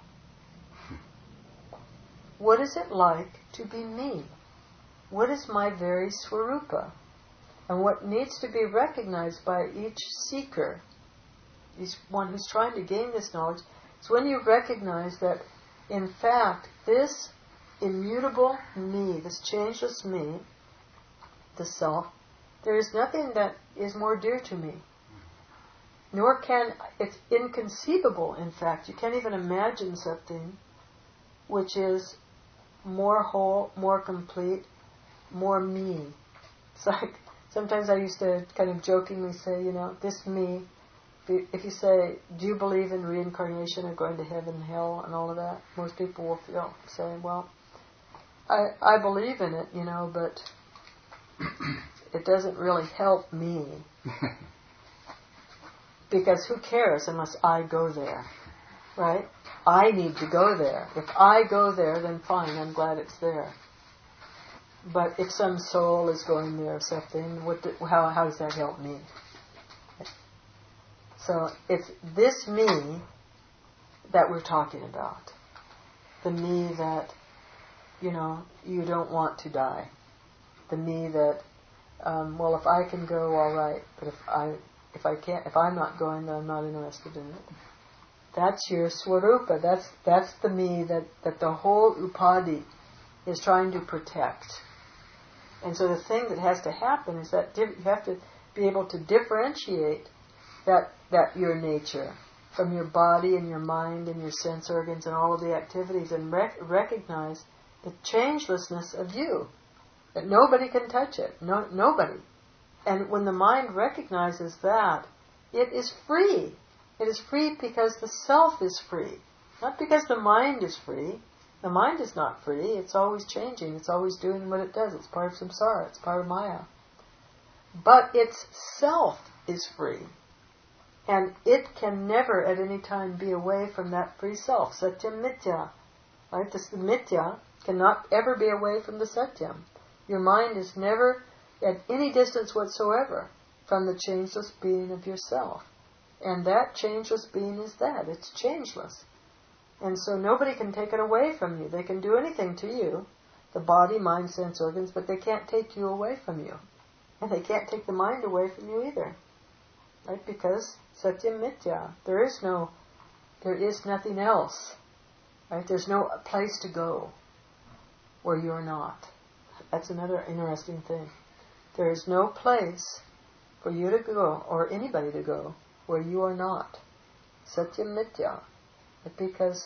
What is it like to be me? What is my very swarupa? And what needs to be recognized by each seeker, each one who's trying to gain this knowledge, is when you recognize that, in fact, this immutable me, this changeless me, the self, there is nothing that is more dear to me. Nor it's inconceivable, in fact. You can't even imagine something which is more whole, more complete, more me. It's like, sometimes I used to kind of jokingly say, this me, if you say, do you believe in reincarnation or going to heaven and hell and all of that, most people will say, well, I believe in it, but it doesn't really help me. Because who cares unless I go there, right? I need to go there. If I go there, then fine, I'm glad it's there. But if some soul is going there or something, how does that help me? So it's this me that we're talking about. The me that, you don't want to die. The me that, if I can go, all right. But if I can't, if I'm not going, then I'm not interested in it. That's your swarupa. That's the me that the whole upadhi is trying to protect. And so the thing that has to happen is that you have to be able to differentiate that your nature from your body and your mind and your sense organs and all of the activities, and recognize the changelessness of you. That nobody can touch it. Nobody. And when the mind recognizes that, it is free. It is free because the self is free. Not because the mind is free. The mind is not free. It's always changing. It's always doing what it does. It's part of samsara. It's part of Maya. But its self is free. And it can never at any time be away from that free self. Satyam Mithya. Right? This Mithya cannot ever be away from the Satyam. Your mind is never at any distance whatsoever from the changeless being of yourself. And that changeless being is that. It's changeless. And so nobody can take it away from you. They can do anything to you, the body, mind, sense organs, but they can't take you away from you. And they can't take the mind away from you either. Right? Because Satyam Mithya. There is nothing else. Right? There's no place to go where you're not. That's another interesting thing. There is no place for you to go, or anybody to go, where you are not. Satyam Mithya. Because,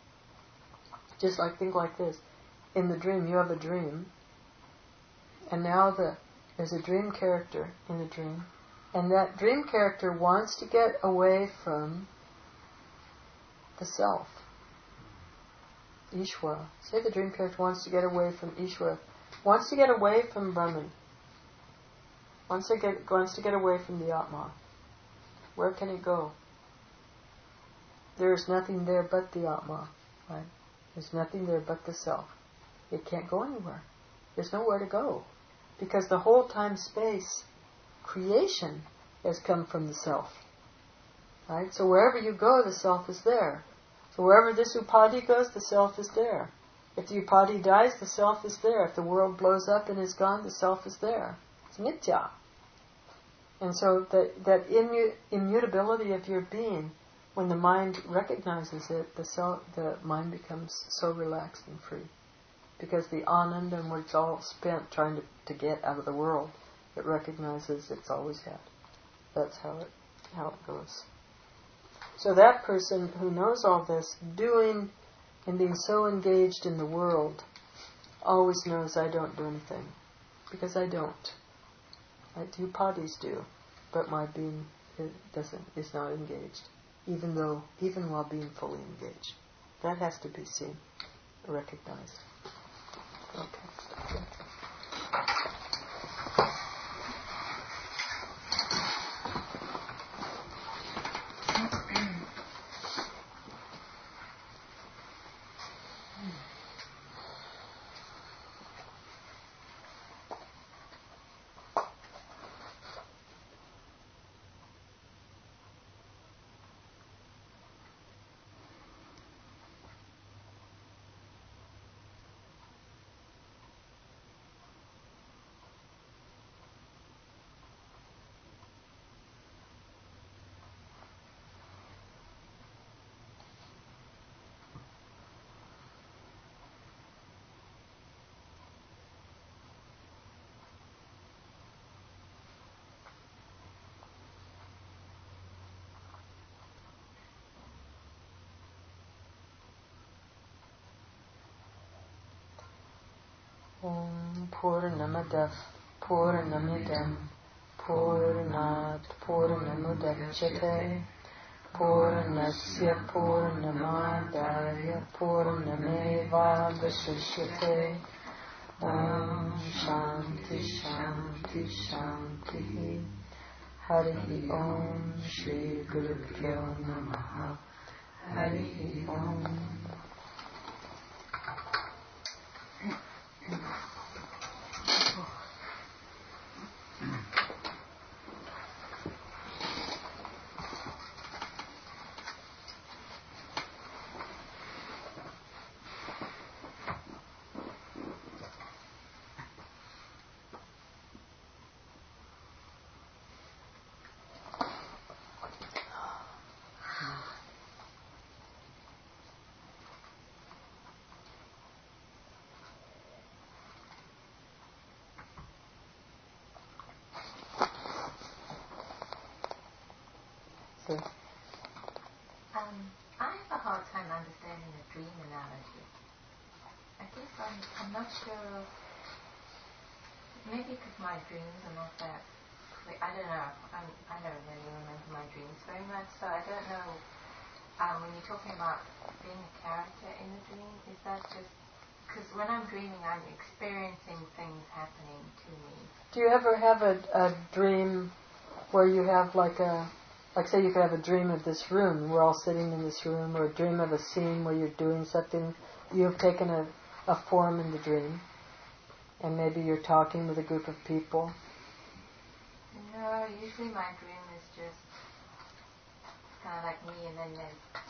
think like this. In the dream, you have a dream, and now there's a dream character in the dream, and that dream character wants to get away from the self. Ishvara. Say the dream character wants to get away from Ishvara. Wants to get away from Brahman. Wants to get away from the Atma. Where can it go? There is nothing there but the Atma. Right? There's nothing there but the self. It can't go anywhere. There's nowhere to go. Because the whole time-space creation has come from the self. Right? So wherever you go, the self is there. So wherever this upadhi goes, the self is there. If the upadhi dies, the self is there. If the world blows up and is gone, the self is there. It's mithya. And so that immutability of your being, when the mind recognizes it, the mind becomes so relaxed and free. Because the anand and what's all spent trying to get out of the world, it recognizes it's always had. That's how it goes. So that person who knows all this, doing and being so engaged in the world, always knows I don't do anything. Because I don't. Right? The upadhis do. But my being is not engaged. Even while being fully engaged. That has to be seen, recognized. Okay. Purnamadav Purnamidam Purnat Purnamudachyate Purnasya Purnamadaya Purnameva Vasishyate Om Shanti Shanti Shanti. Hari Om Shri Guru Pyo Namaha. Hari Om. I have a hard time understanding the dream analogy. I guess I'm not sure. Maybe because my dreams are not that clear. I don't know. I don't really remember my dreams very much, so I don't know. When you're talking about being a character in a dream, is that just because when I'm dreaming, I'm experiencing things happening to me? Do you ever have a dream where you have like say you could have a dream of this room, we're all sitting in this room, or a dream of a scene where you're doing something, you've taken a form in the dream, and maybe you're talking with a group of people? No, usually my dream is just kind of like me, and then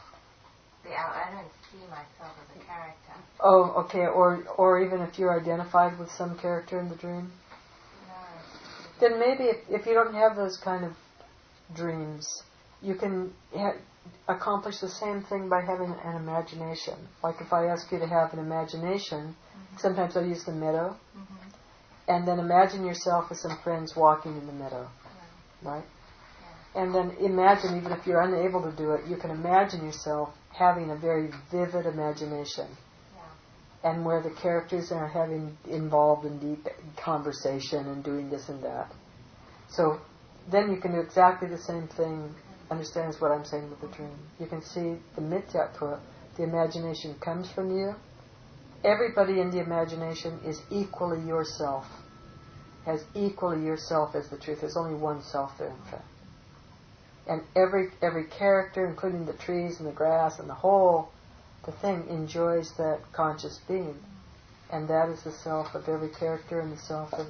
I don't see myself as a character. Oh, okay, or even if you're identified with some character in the dream? No. Then maybe if you don't have those kind of dreams, you can accomplish the same thing by having an imagination. Like if I ask you to have an imagination, sometimes I use the meadow, and then imagine yourself with some friends walking in the meadow, right? Yeah. And then imagine, even if you're unable to do it, you can imagine yourself having a very vivid imagination, and where the characters are having involved in deep conversation and doing this and that. So then you can do exactly the same thing, understands what I'm saying with the dream. You can see the mityatva, the imagination comes from you. Everybody in the imagination is equally yourself, has equally yourself as the truth. There's only one self there, in fact. And every character, including the trees and the grass and the thing, enjoys that conscious being. And that is the self of every character and the self of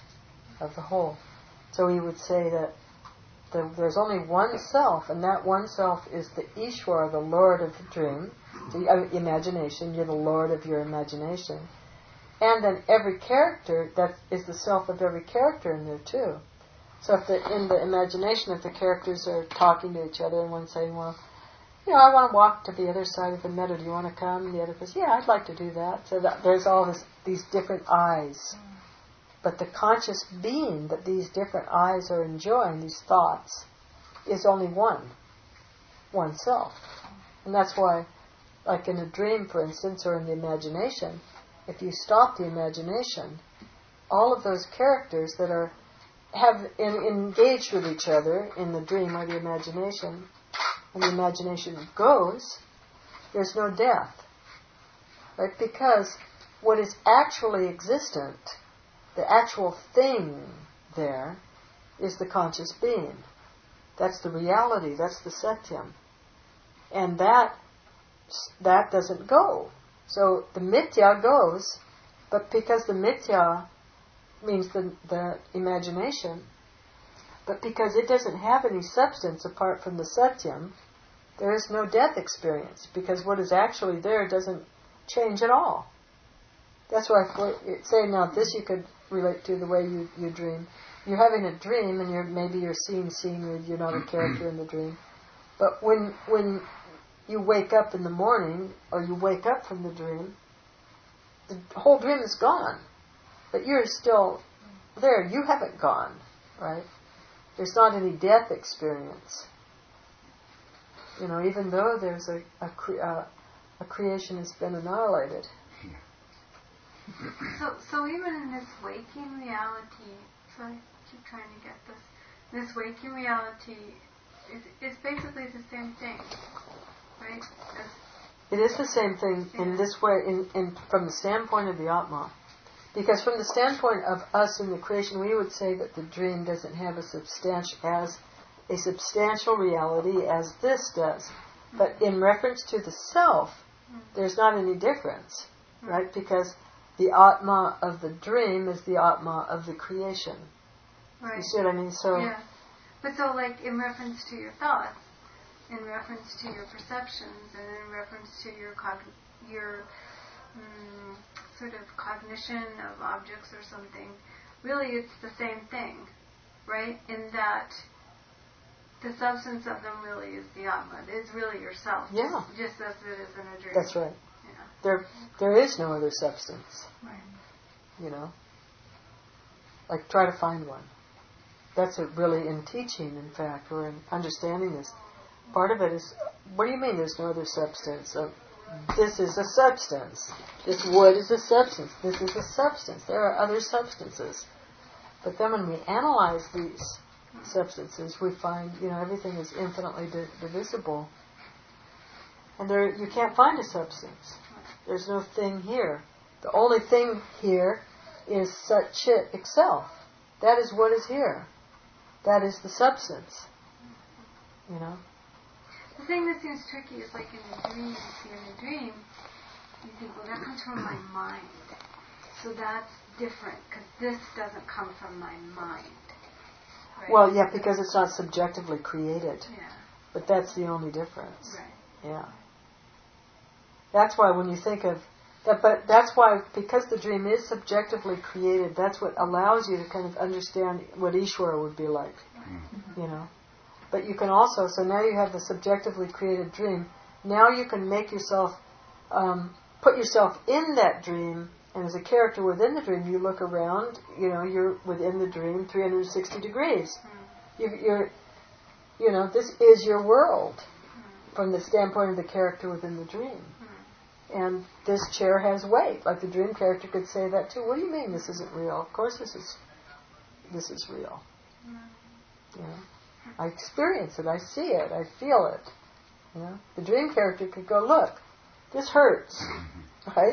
the whole. So we would say that there's only one self, and that one self is the Ishwara, the Lord of the dream, the imagination. You're the Lord of your imagination. And then every character, that is the self of every character in there too. So in the imagination, if the characters are talking to each other and one's saying, well, I want to walk to the other side of the meadow, do you want to come? And the other goes, yeah, I'd like to do that. So there's all these different eyes. But the conscious being that these different eyes are enjoying, these thoughts, is only one self. And that's why, like in a dream, for instance, or in the imagination, if you stop the imagination, all of those characters that have engaged with each other in the dream or the imagination, when the imagination goes, there's no death. Right? Because what is actually existent, the actual thing there, is the conscious being. That's the reality, that's the satyam. And that doesn't go. So the mithya goes, but because the mithya means the imagination, but because it doesn't have any substance apart from the satyam, there is no death experience, because what is actually there doesn't change at all. That's why saying now this you could relate to the way you dream. You're having a dream and maybe you're seeing scenery, you're not a character in the dream. But when you wake up in the morning, or you wake up from the dream, the whole dream is gone. But you're still there. You haven't gone, right? There's not any death experience. Even though there's a creation has been annihilated. So even in this waking reality, so I keep trying to get this waking reality is basically the same thing, right? It is the same thing in this way, from the standpoint of the Atma. Because from the standpoint of us in the creation, we would say that the dream doesn't have a substantial reality as this does. But in reference to the self, there's not any difference, right? Because the Atma of the dream is the Atma of the creation. Right. You see what I mean? So, yeah. But so, like, in reference to your thoughts, in reference to your perceptions, and in reference to your sort of cognition of objects or something, really it's the same thing, right? In that the substance of them really is the Atma. It's really yourself. Yeah. Just as it is in a dream. That's right. Yeah. There is no other substance. Right. You know? Like, try to find one. That's it really in teaching, in fact, or in understanding this. Part of it is, what do you mean there's no other substance? This is a substance. This wood is a substance. This is a substance. There are other substances. But then when we analyze these substances, we find, everything is infinitely divisible. And you can't find a substance. There's no thing here. The only thing here is Sat Chit itself. That is what is here. That is the substance. The thing that seems tricky is like in a dream, you think, well, that comes from my mind. So that's different, because this doesn't come from my mind. Right? Well, yeah, because it's not subjectively created. Yeah. But that's the only difference. Right. Yeah. That's why when you think of that, but that's why, because the dream is subjectively created, that's what allows you to kind of understand what Ishvara would be like. But you can also, so now you have the subjectively created dream, now you can make yourself, put yourself in that dream, and as a character within the dream, you look around, you're within the dream 360 degrees. This is your world from the standpoint of the character within the dream. And this chair has weight. Like the dream character could say that too. What do you mean this isn't real? Of course this is real. I experience it, I see it, I feel it. The dream character could go, look, this hurts. Right?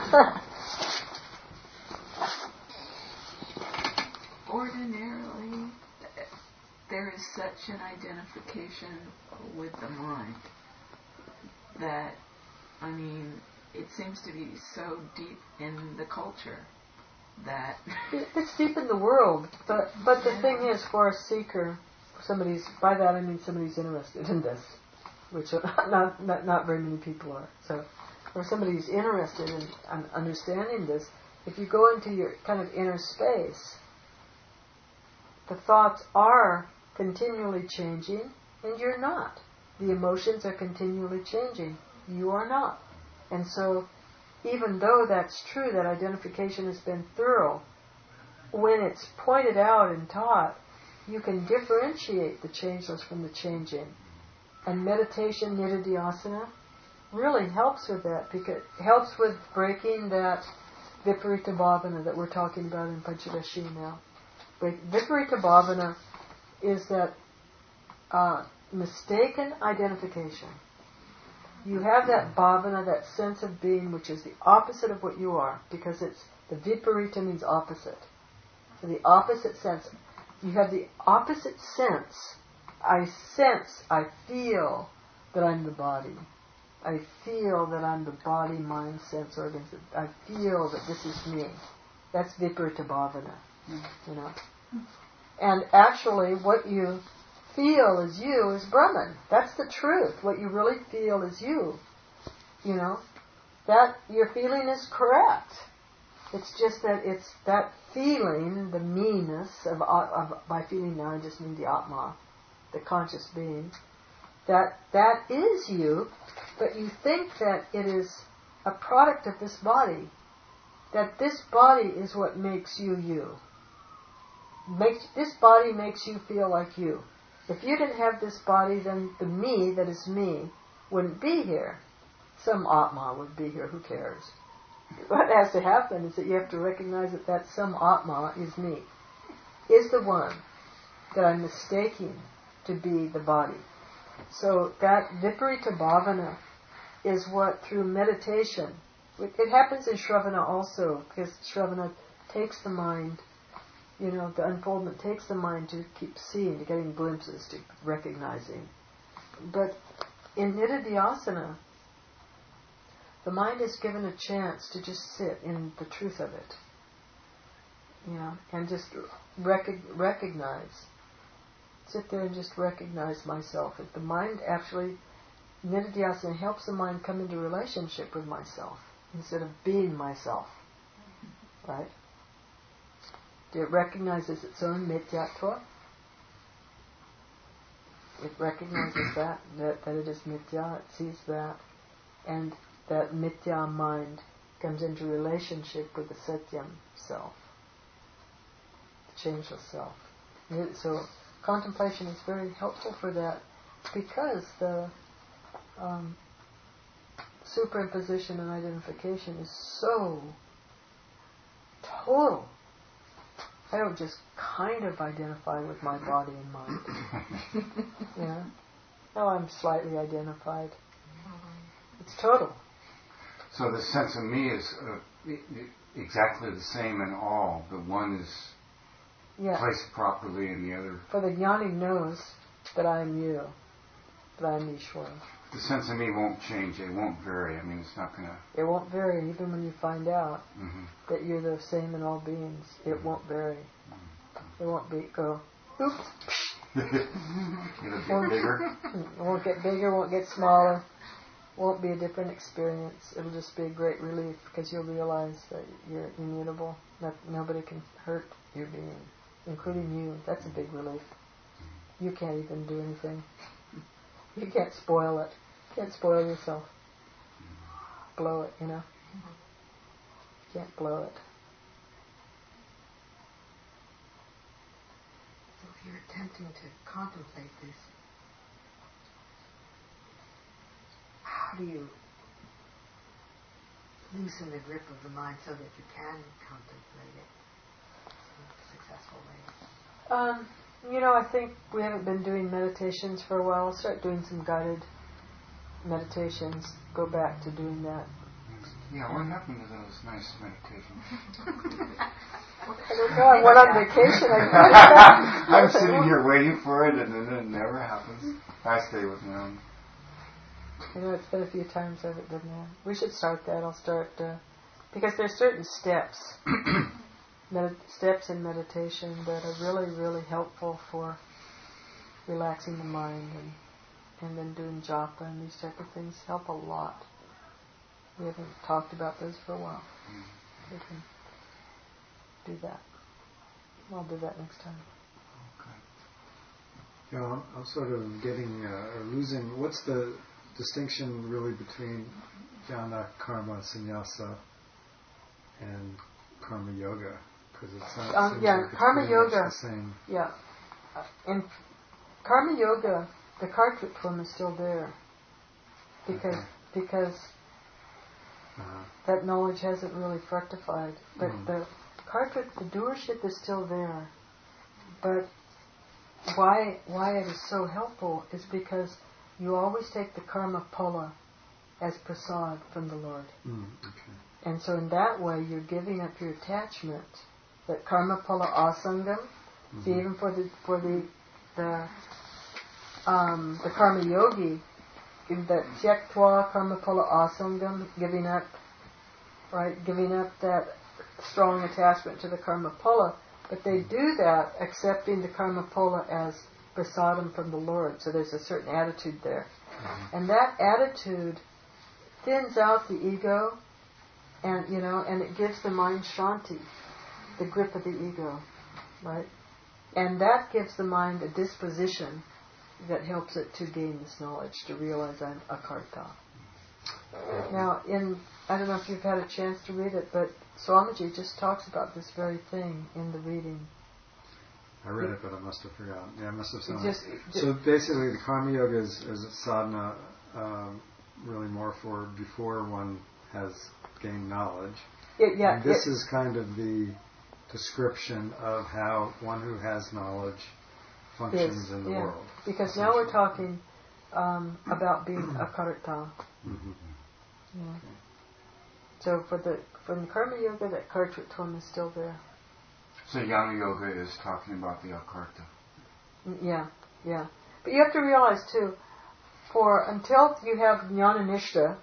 Ordinarily, there is such an identification with the mind that, it seems to be so deep in the culture that... It's deep in the world, but the thing is, for a seeker, by that I mean somebody's interested in this, which not very many people are. So, or somebody's interested in understanding this, if you go into your kind of inner space, the thoughts are continually changing, and you're not. The emotions are continually changing. You are not. And so, even though that's true, that identification has been thorough, when it's pointed out and taught, you can differentiate the changeless from the changing. And meditation, nididhyasana, really helps with that, because it helps with breaking that viparita bhavana that we're talking about in Panchadashi now. Viparita bhavana is that mistaken identification. You have that bhavana, that sense of being, which is the opposite of what you are, because the viparita means opposite. So the opposite sense. You have the opposite sense. I feel that I'm the body. I feel that I'm the body, mind, sense, organs. I feel that this is me. That's viparita bhavana. And actually, what you feel is you is Brahman. That's the truth. What you really feel is you. That your feeling is correct. It's just that it's that feeling, the me-ness of by feeling now I just mean the Atma, the conscious being, that is you, but you think that it is a product of this body, that this body is what makes you you. This body makes you feel like you. If you didn't have this body, then the me that is me wouldn't be here. Some Atma would be here, who cares? What has to happen is that you have to recognize that some Atma is me, is the one that I'm mistaking to be the body. So that viparita bhavana is what, through meditation, it happens in Shravana also, because Shravana takes the mind, the unfoldment takes the mind to keep seeing, to getting glimpses, to recognizing. But in Nididhyasana, the mind is given a chance to just sit in the truth of it, and just recognize. Sit there and just recognize myself. If the mind actually, Nididhyasana helps the mind come into relationship with myself instead of being myself, right? It recognizes its own mithyatva. It recognizes that it is mithya, it sees that, and that mithya mind comes into relationship with the satyam self, the changeless self. So contemplation is very helpful for that, because the superimposition and identification is so total. I don't just kind of identify with my body and mind. No, I'm slightly identified. It's total. So the sense of me is exactly the same in all, but one is placed properly in the other. For the jnani knows that I am you, that I am Ishvara. The sense of me won't change, it won't vary. I mean, it's not going to... It won't vary, even when you find out that you're the same in all beings. It won't vary. It won't go, oops. It'll get bigger. It won't get bigger, won't get smaller. Won't be a different experience. It'll just be a great relief, because you'll realize that you're immutable. Nobody can hurt your being, including you. That's a big relief. You can't even do anything. You can't spoil it. You can't spoil yourself. Blow it, You can't blow it. So if you're attempting to contemplate this, how do you loosen the grip of the mind so that you can contemplate it in a successful way? I think we haven't been doing meditations for a while. I'll start doing some guided meditations. Go back to doing that. Yeah, what happened to those nice meditations? I don't know. I went on vacation. I'm sitting here waiting for it, and then it never happens. I stay with my own. It's been a few times I haven't done that. We should start that. I'll start, because there's certain steps, steps in meditation that are really, really helpful for relaxing the mind, and then doing japa and these type of things help a lot. We haven't talked about those for a while. We can do that. I'll do that next time. Okay. I'm sort of getting or losing. What's the distinction really between jhana, karma, sannyasa, and karma yoga? Because it's not. Like karma yoga. The same. Yeah. In karma yoga, the kartrutvam is still there, because that knowledge hasn't really fructified. But the doership is still there. But why it is so helpful is because you always take the karma phala as prasad from the Lord. And so in that way you're giving up your attachment. That karma phala asangam. See, even for the karma yogi, that tyaktva karma phala asangam, giving up that strong attachment to the karma phala. But they do that accepting the karma phala as prasadam from the Lord. So there's a certain attitude there. And that attitude thins out the ego, and it gives the mind shanti, the grip of the ego, right? And that gives the mind a disposition that helps it to gain this knowledge, to realize I'm a karta. Now, I don't know if you've had a chance to read it, but Swamiji just talks about this very thing in the reading. I read it, but I must have forgotten. Yeah, I must have seen it. So basically, the karma yoga is a sadhana really more for before one has gained knowledge. And this is kind of the description of how one who has knowledge functions in the world. Because now we're talking about being a karta. So from the Karma Yoga, that Kartritvam is still there. So Jnana Yoga is talking about the Akarta. Yeah. But you have to realize too, until you have Jnana Nishta,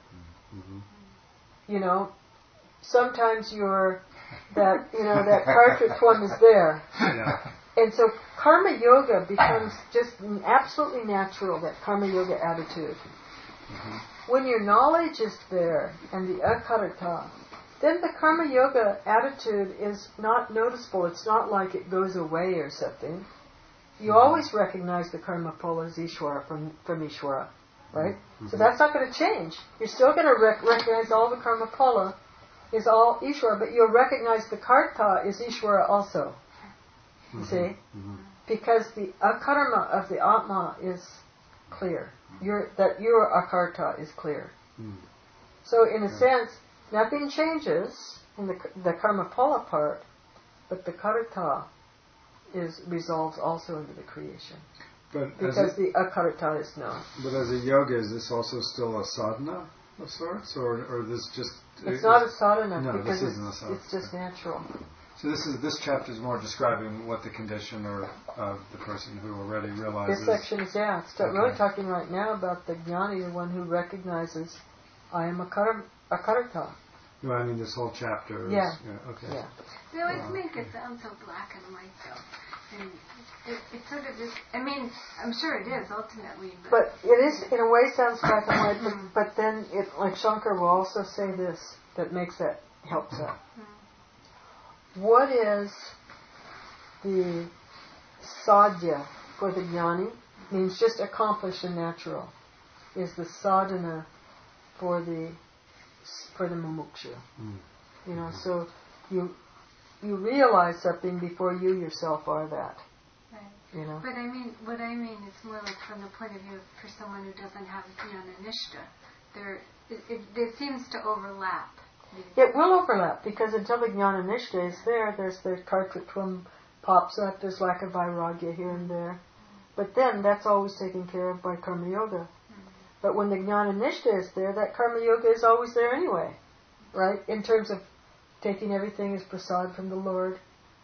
sometimes that Kartritvam is there. Yeah. And so Karma Yoga becomes just absolutely natural, that Karma Yoga attitude. When your knowledge is there and the Akarta, then the Karma Yoga attitude is not noticeable. It's not like it goes away or something. You always recognize the Karma Pala as Ishvara from Ishvara, right? So that's not going to change. You're still going to recognize all the Karma Pala is all Ishvara, but you'll recognize the Karta is Ishvara also. You see? Because the akarma of the Atma is clear. Your akarta is clear. So in a sense, nothing changes in the karma pala part, but the karta resolves also into the creation. Because the akarta is known. But as a yoga, is this also still a sadhana of sorts, or this just? It's not a sadhana, no, because this isn't a sadhana. It's just natural. So this chapter is more describing what the condition of the person who already realizes. This section is really talking right now about the jnani, the one who recognizes, I am a karta. No, I mean this whole chapter. Okay. Yeah. They always make it sound so black and white, though. And it sort of is. I mean, I'm sure it is ultimately. But it is, in a way, sounds black and white. But then, like Shankar will also say this that helps that. What is the sadhya for the jnani? Means just accomplished and natural. Is the sadhana for the mumuksha. So you realize something before you yourself are that. Right. But what I mean is more like from the point of view for someone who doesn't have jnana nishta. It seems to overlap. It will overlap, because until the jnana nishta is there's the kartritvam pops up, there's lack of vairagya here and there. But then that's always taken care of by karma yoga. But when the jnana nishta is there, that karma yoga is always there anyway. Right? In terms of taking everything as prasad from the Lord,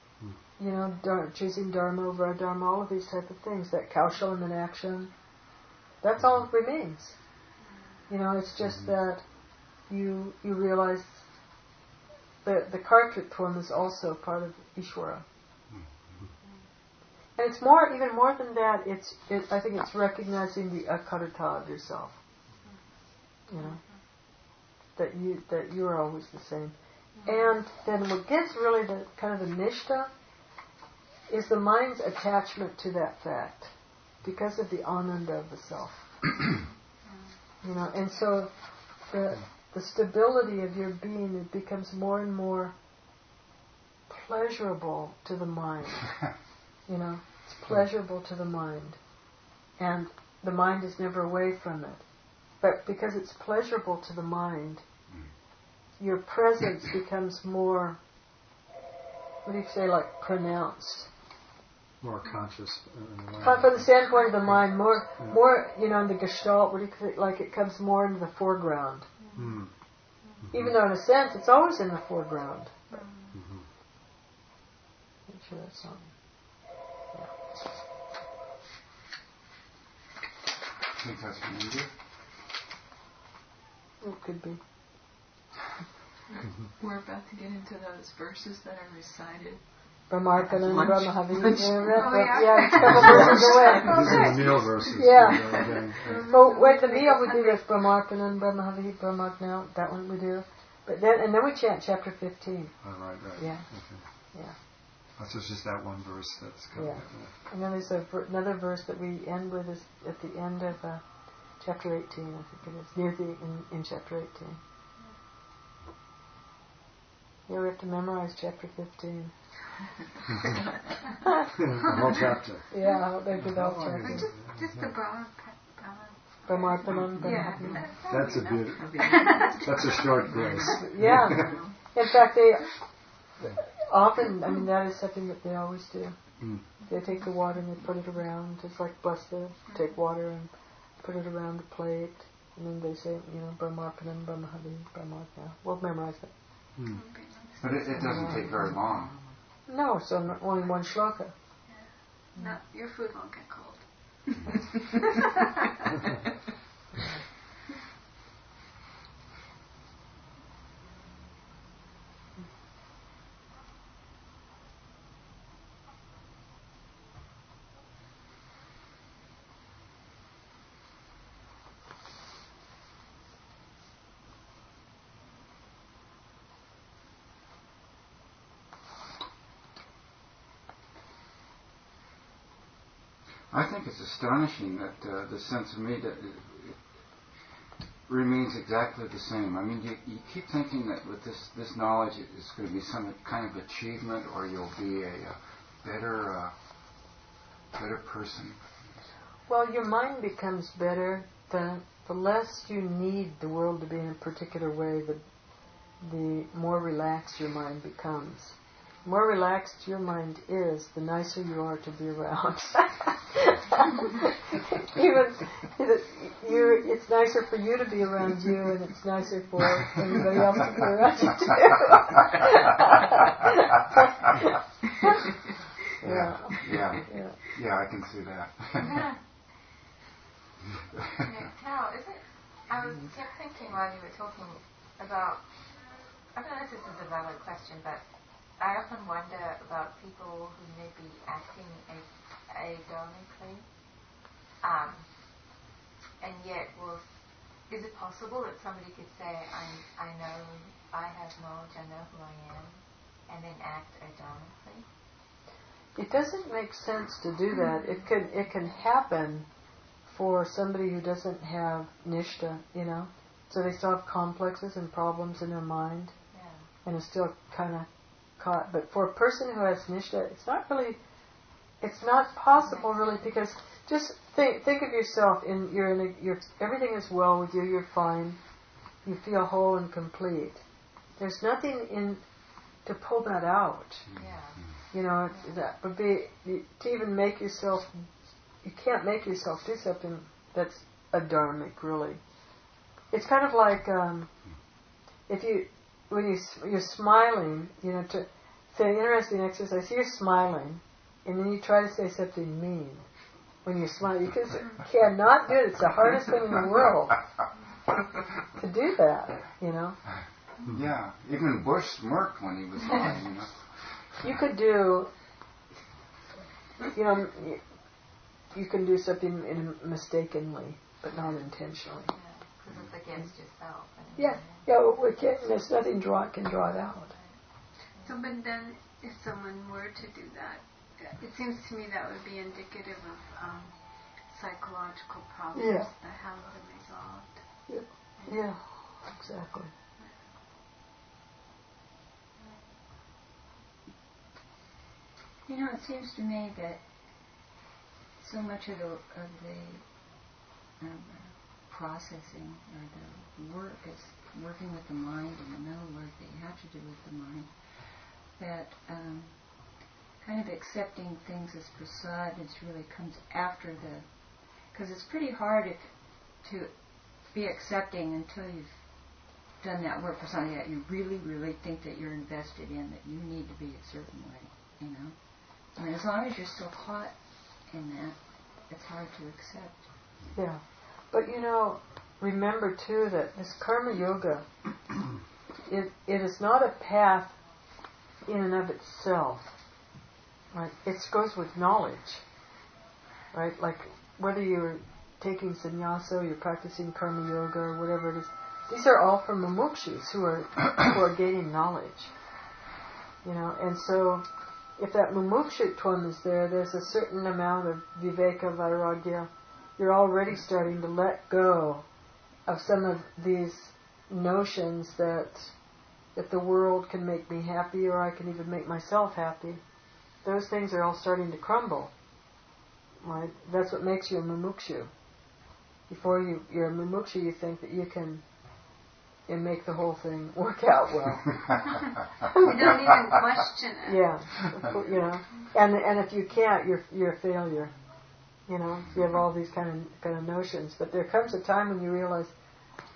choosing dharma over adharma, all of these type of things, that kaushalam in action, that's all remains. It's just that you realize that the kartritvam is also part of Ishvara. And it's even more than that, I think it's recognizing the akarta of yourself. That you are always the same. And then what gets really the kind of the nishta is the mind's attachment to that fact, because of the ananda of the self. And so the stability of your being, it becomes more and more pleasurable to the mind. It's pleasurable to the mind. And the mind is never away from it. But because it's pleasurable to the mind, your presence becomes more, like pronounced? More conscious. From the standpoint of the mind, more, in the gestalt, like it comes more into the foreground. Even though in a sense it's always in the foreground. Make sure that's on. I think that's needed. It could be. We're about to get into those verses that are recited. Brahmarpana and Brahmahavi. It's a couple verses away. These are the meal verses. Wait, the meal we do this Brahmarpana and Brahmahavi, Brahmagna, that one we do. But then we chant chapter 15. Oh, right. Yeah. Okay. Yeah. So it's just that one verse that's coming. Yeah. And then there's another verse that we end with is at the end of chapter 18, I think it is, near in chapter 18. Yeah, we have to memorize chapter 15. The whole chapter. Yeah, they did the whole chapter. Just the Brahmarpanam. That's a beautiful. That's a short grace. Yeah. In fact, they often, that is something that they always do. They take the water and they put it around, just like Buster, take water and put it around the plate, And then they say, Brahmarpanam, Brahmahadi, Brahmarpana. We'll memorize it. But it doesn't take very long. No, so only one shloka. Yeah. No, your food won't get cold. I think it's astonishing that the sense of me that it remains exactly the same. I mean, you keep thinking that with this knowledge it's going to be some kind of achievement, or you'll be a better person. Well, your mind becomes better the less you need the world to be in a particular way. The more relaxed your mind becomes. The more relaxed your mind is, the nicer you are to be around. It's nicer for you to be around you, and it's nicer for everybody else to be around you too. Yeah, I can see that. Cal, I kept thinking while you were talking about, I don't know if this is a valid question, but I often wonder about people who may be acting adomically, and yet, is it possible that somebody could say, I know, I have knowledge, I know who I am, and then act adomically? It doesn't make sense to do that. It can happen for somebody who doesn't have nishta, so they still have complexes and problems in their mind, and are still kind of caught. But for a person who has nishta, it's not possible really, because just think of yourself everything is well with you, you're fine, you feel whole and complete. There's nothing to pull that out. That would be to even make yourself. You can't make yourself do something that's adharmic, really. It's kind of like when you're smiling, to say an interesting exercise. You're smiling, and then you try to say something mean when you're smiling. You cannot do it. It's the hardest thing in the world to do that. Yeah, even Bush smirked when he was on. You could do. You can do something mistakenly, but not intentionally. Because it's against yourself. There's nothing can draw it out. So, but then, if someone were to do that, it seems to me that would be indicative of psychological problems that haven't been resolved. Yeah, exactly. It seems to me that so much of the processing or the work is working with the mind, and the mental work that you have to do with the mind, that kind of accepting things as prasad really comes after because it's pretty hard to be accepting until you've done that work for something that you really, really think that you're invested in, that you need to be a certain way, I mean, as long as you're still caught in that, it's hard to accept. Yeah. But remember too that this karma yoga, it is not a path in and of itself. Right? It goes with knowledge. Right? Like whether you're taking sannyasa or you're practicing karma yoga or whatever it is, these are all from mumukshus who are gaining knowledge. And so if that mumukshutvam is there, there's a certain amount of viveka, vairagya. You're already starting to let go of some of these notions that the world can make me happy, or I can even make myself happy. Those things are all starting to crumble. Right? That's what makes you a mumukshu. Before you're a mumukshu, you think that you can make the whole thing work out well. You don't even question it. Yeah, and if you can't, you're a failure. You have all these kind of notions. But there comes a time when you realize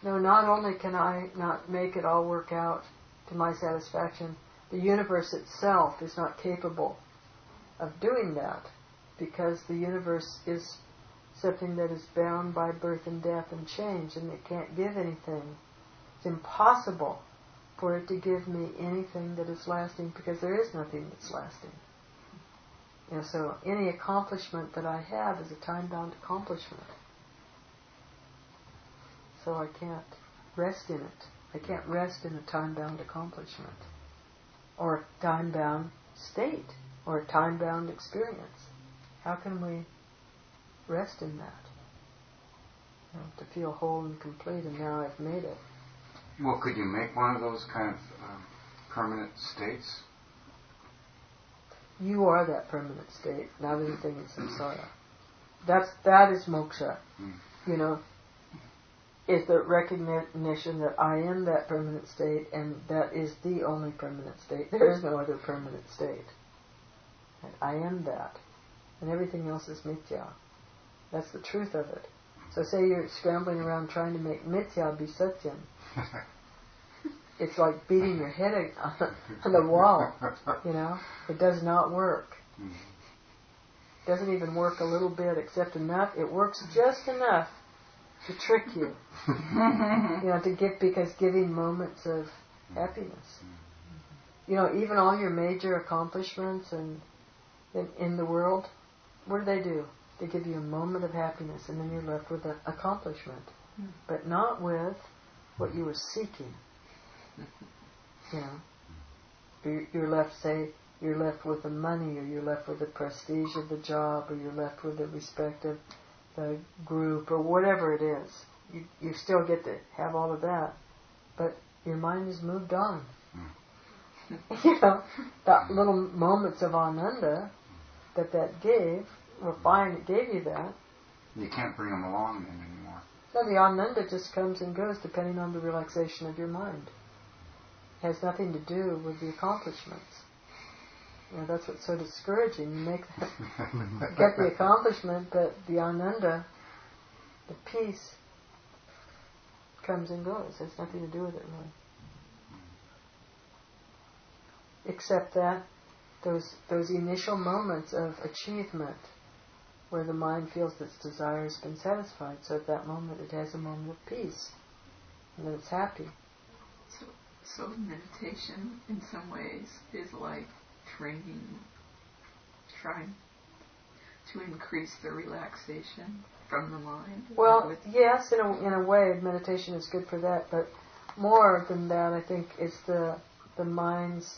No, not only can I not make it all work out to my satisfaction, the universe itself is not capable of doing that, because the universe is something that is bound by birth and death and change, and it can't give anything. It's impossible for it to give me anything that is lasting, because there is nothing that's lasting. So any accomplishment that I have is a time-bound accomplishment. So I can't rest in it. I can't rest in a time-bound accomplishment, or a time-bound state, or a time-bound experience. How can we rest in that? To feel whole and complete, and now I've made it. Well, could you make one of those kind of permanent states? You are that permanent state, not anything in samsara. That is moksha. Is the recognition that I am that permanent state, and that is the only permanent state. There is no other permanent state. And I am that. And everything else is mithya. That's the truth of it. So say you're scrambling around trying to make mithya be satyam. It's like beating your head on the wall. It does not work. It doesn't even work a little bit, except enough. It works just enough to trick you. Because giving moments of happiness. Even all your major accomplishments and in the world, what do? They give you a moment of happiness, and then you're left with an accomplishment, but not with what you were seeking. You're left with the money, or you're left with the prestige of the job, or you're left with the respect of the group, or whatever it is. You still get to have all of that, but your mind has moved on. That little moments of ananda that gave, were fine, it gave you that. You can't bring them along then anymore. No, the ananda just comes and goes depending on the relaxation of your mind. It has nothing to do with the accomplishments. That's what's so discouraging. You make that, get the accomplishment, but the ananda, the peace, comes and goes. It has nothing to do with it, really. Except that those initial moments of achievement, where the mind feels that its desire has been satisfied. So at that moment it has a moment of peace, and then it's happy. So meditation in some ways is like trying to increase the relaxation from the mind. Well, yes, in a way meditation is good for that, but more than that, I think it's the mind's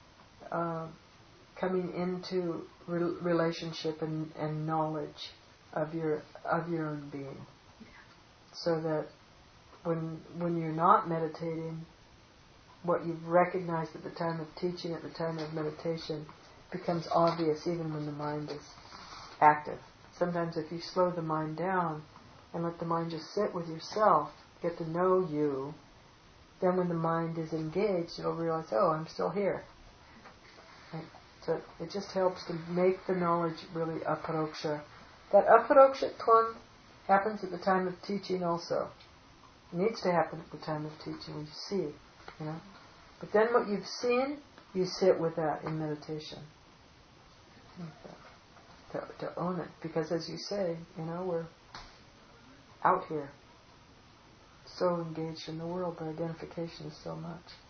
coming into relationship and knowledge of your own being, so that when you're not meditating, what you've recognized at the time of teaching, at the time of meditation, becomes obvious even when the mind is active. Sometimes if you slow the mind down and let the mind just sit with yourself, get to know you, then when the mind is engaged, it'll realize, oh, I'm still here. Right? So it just helps to make the knowledge really aparoksha. That aparokshatvam happens at the time of teaching also. It needs to happen at the time of teaching when you see. But then what you've seen, you sit with that in meditation. To own it. Because as you say, we're out here so engaged in the world, but identification is so much.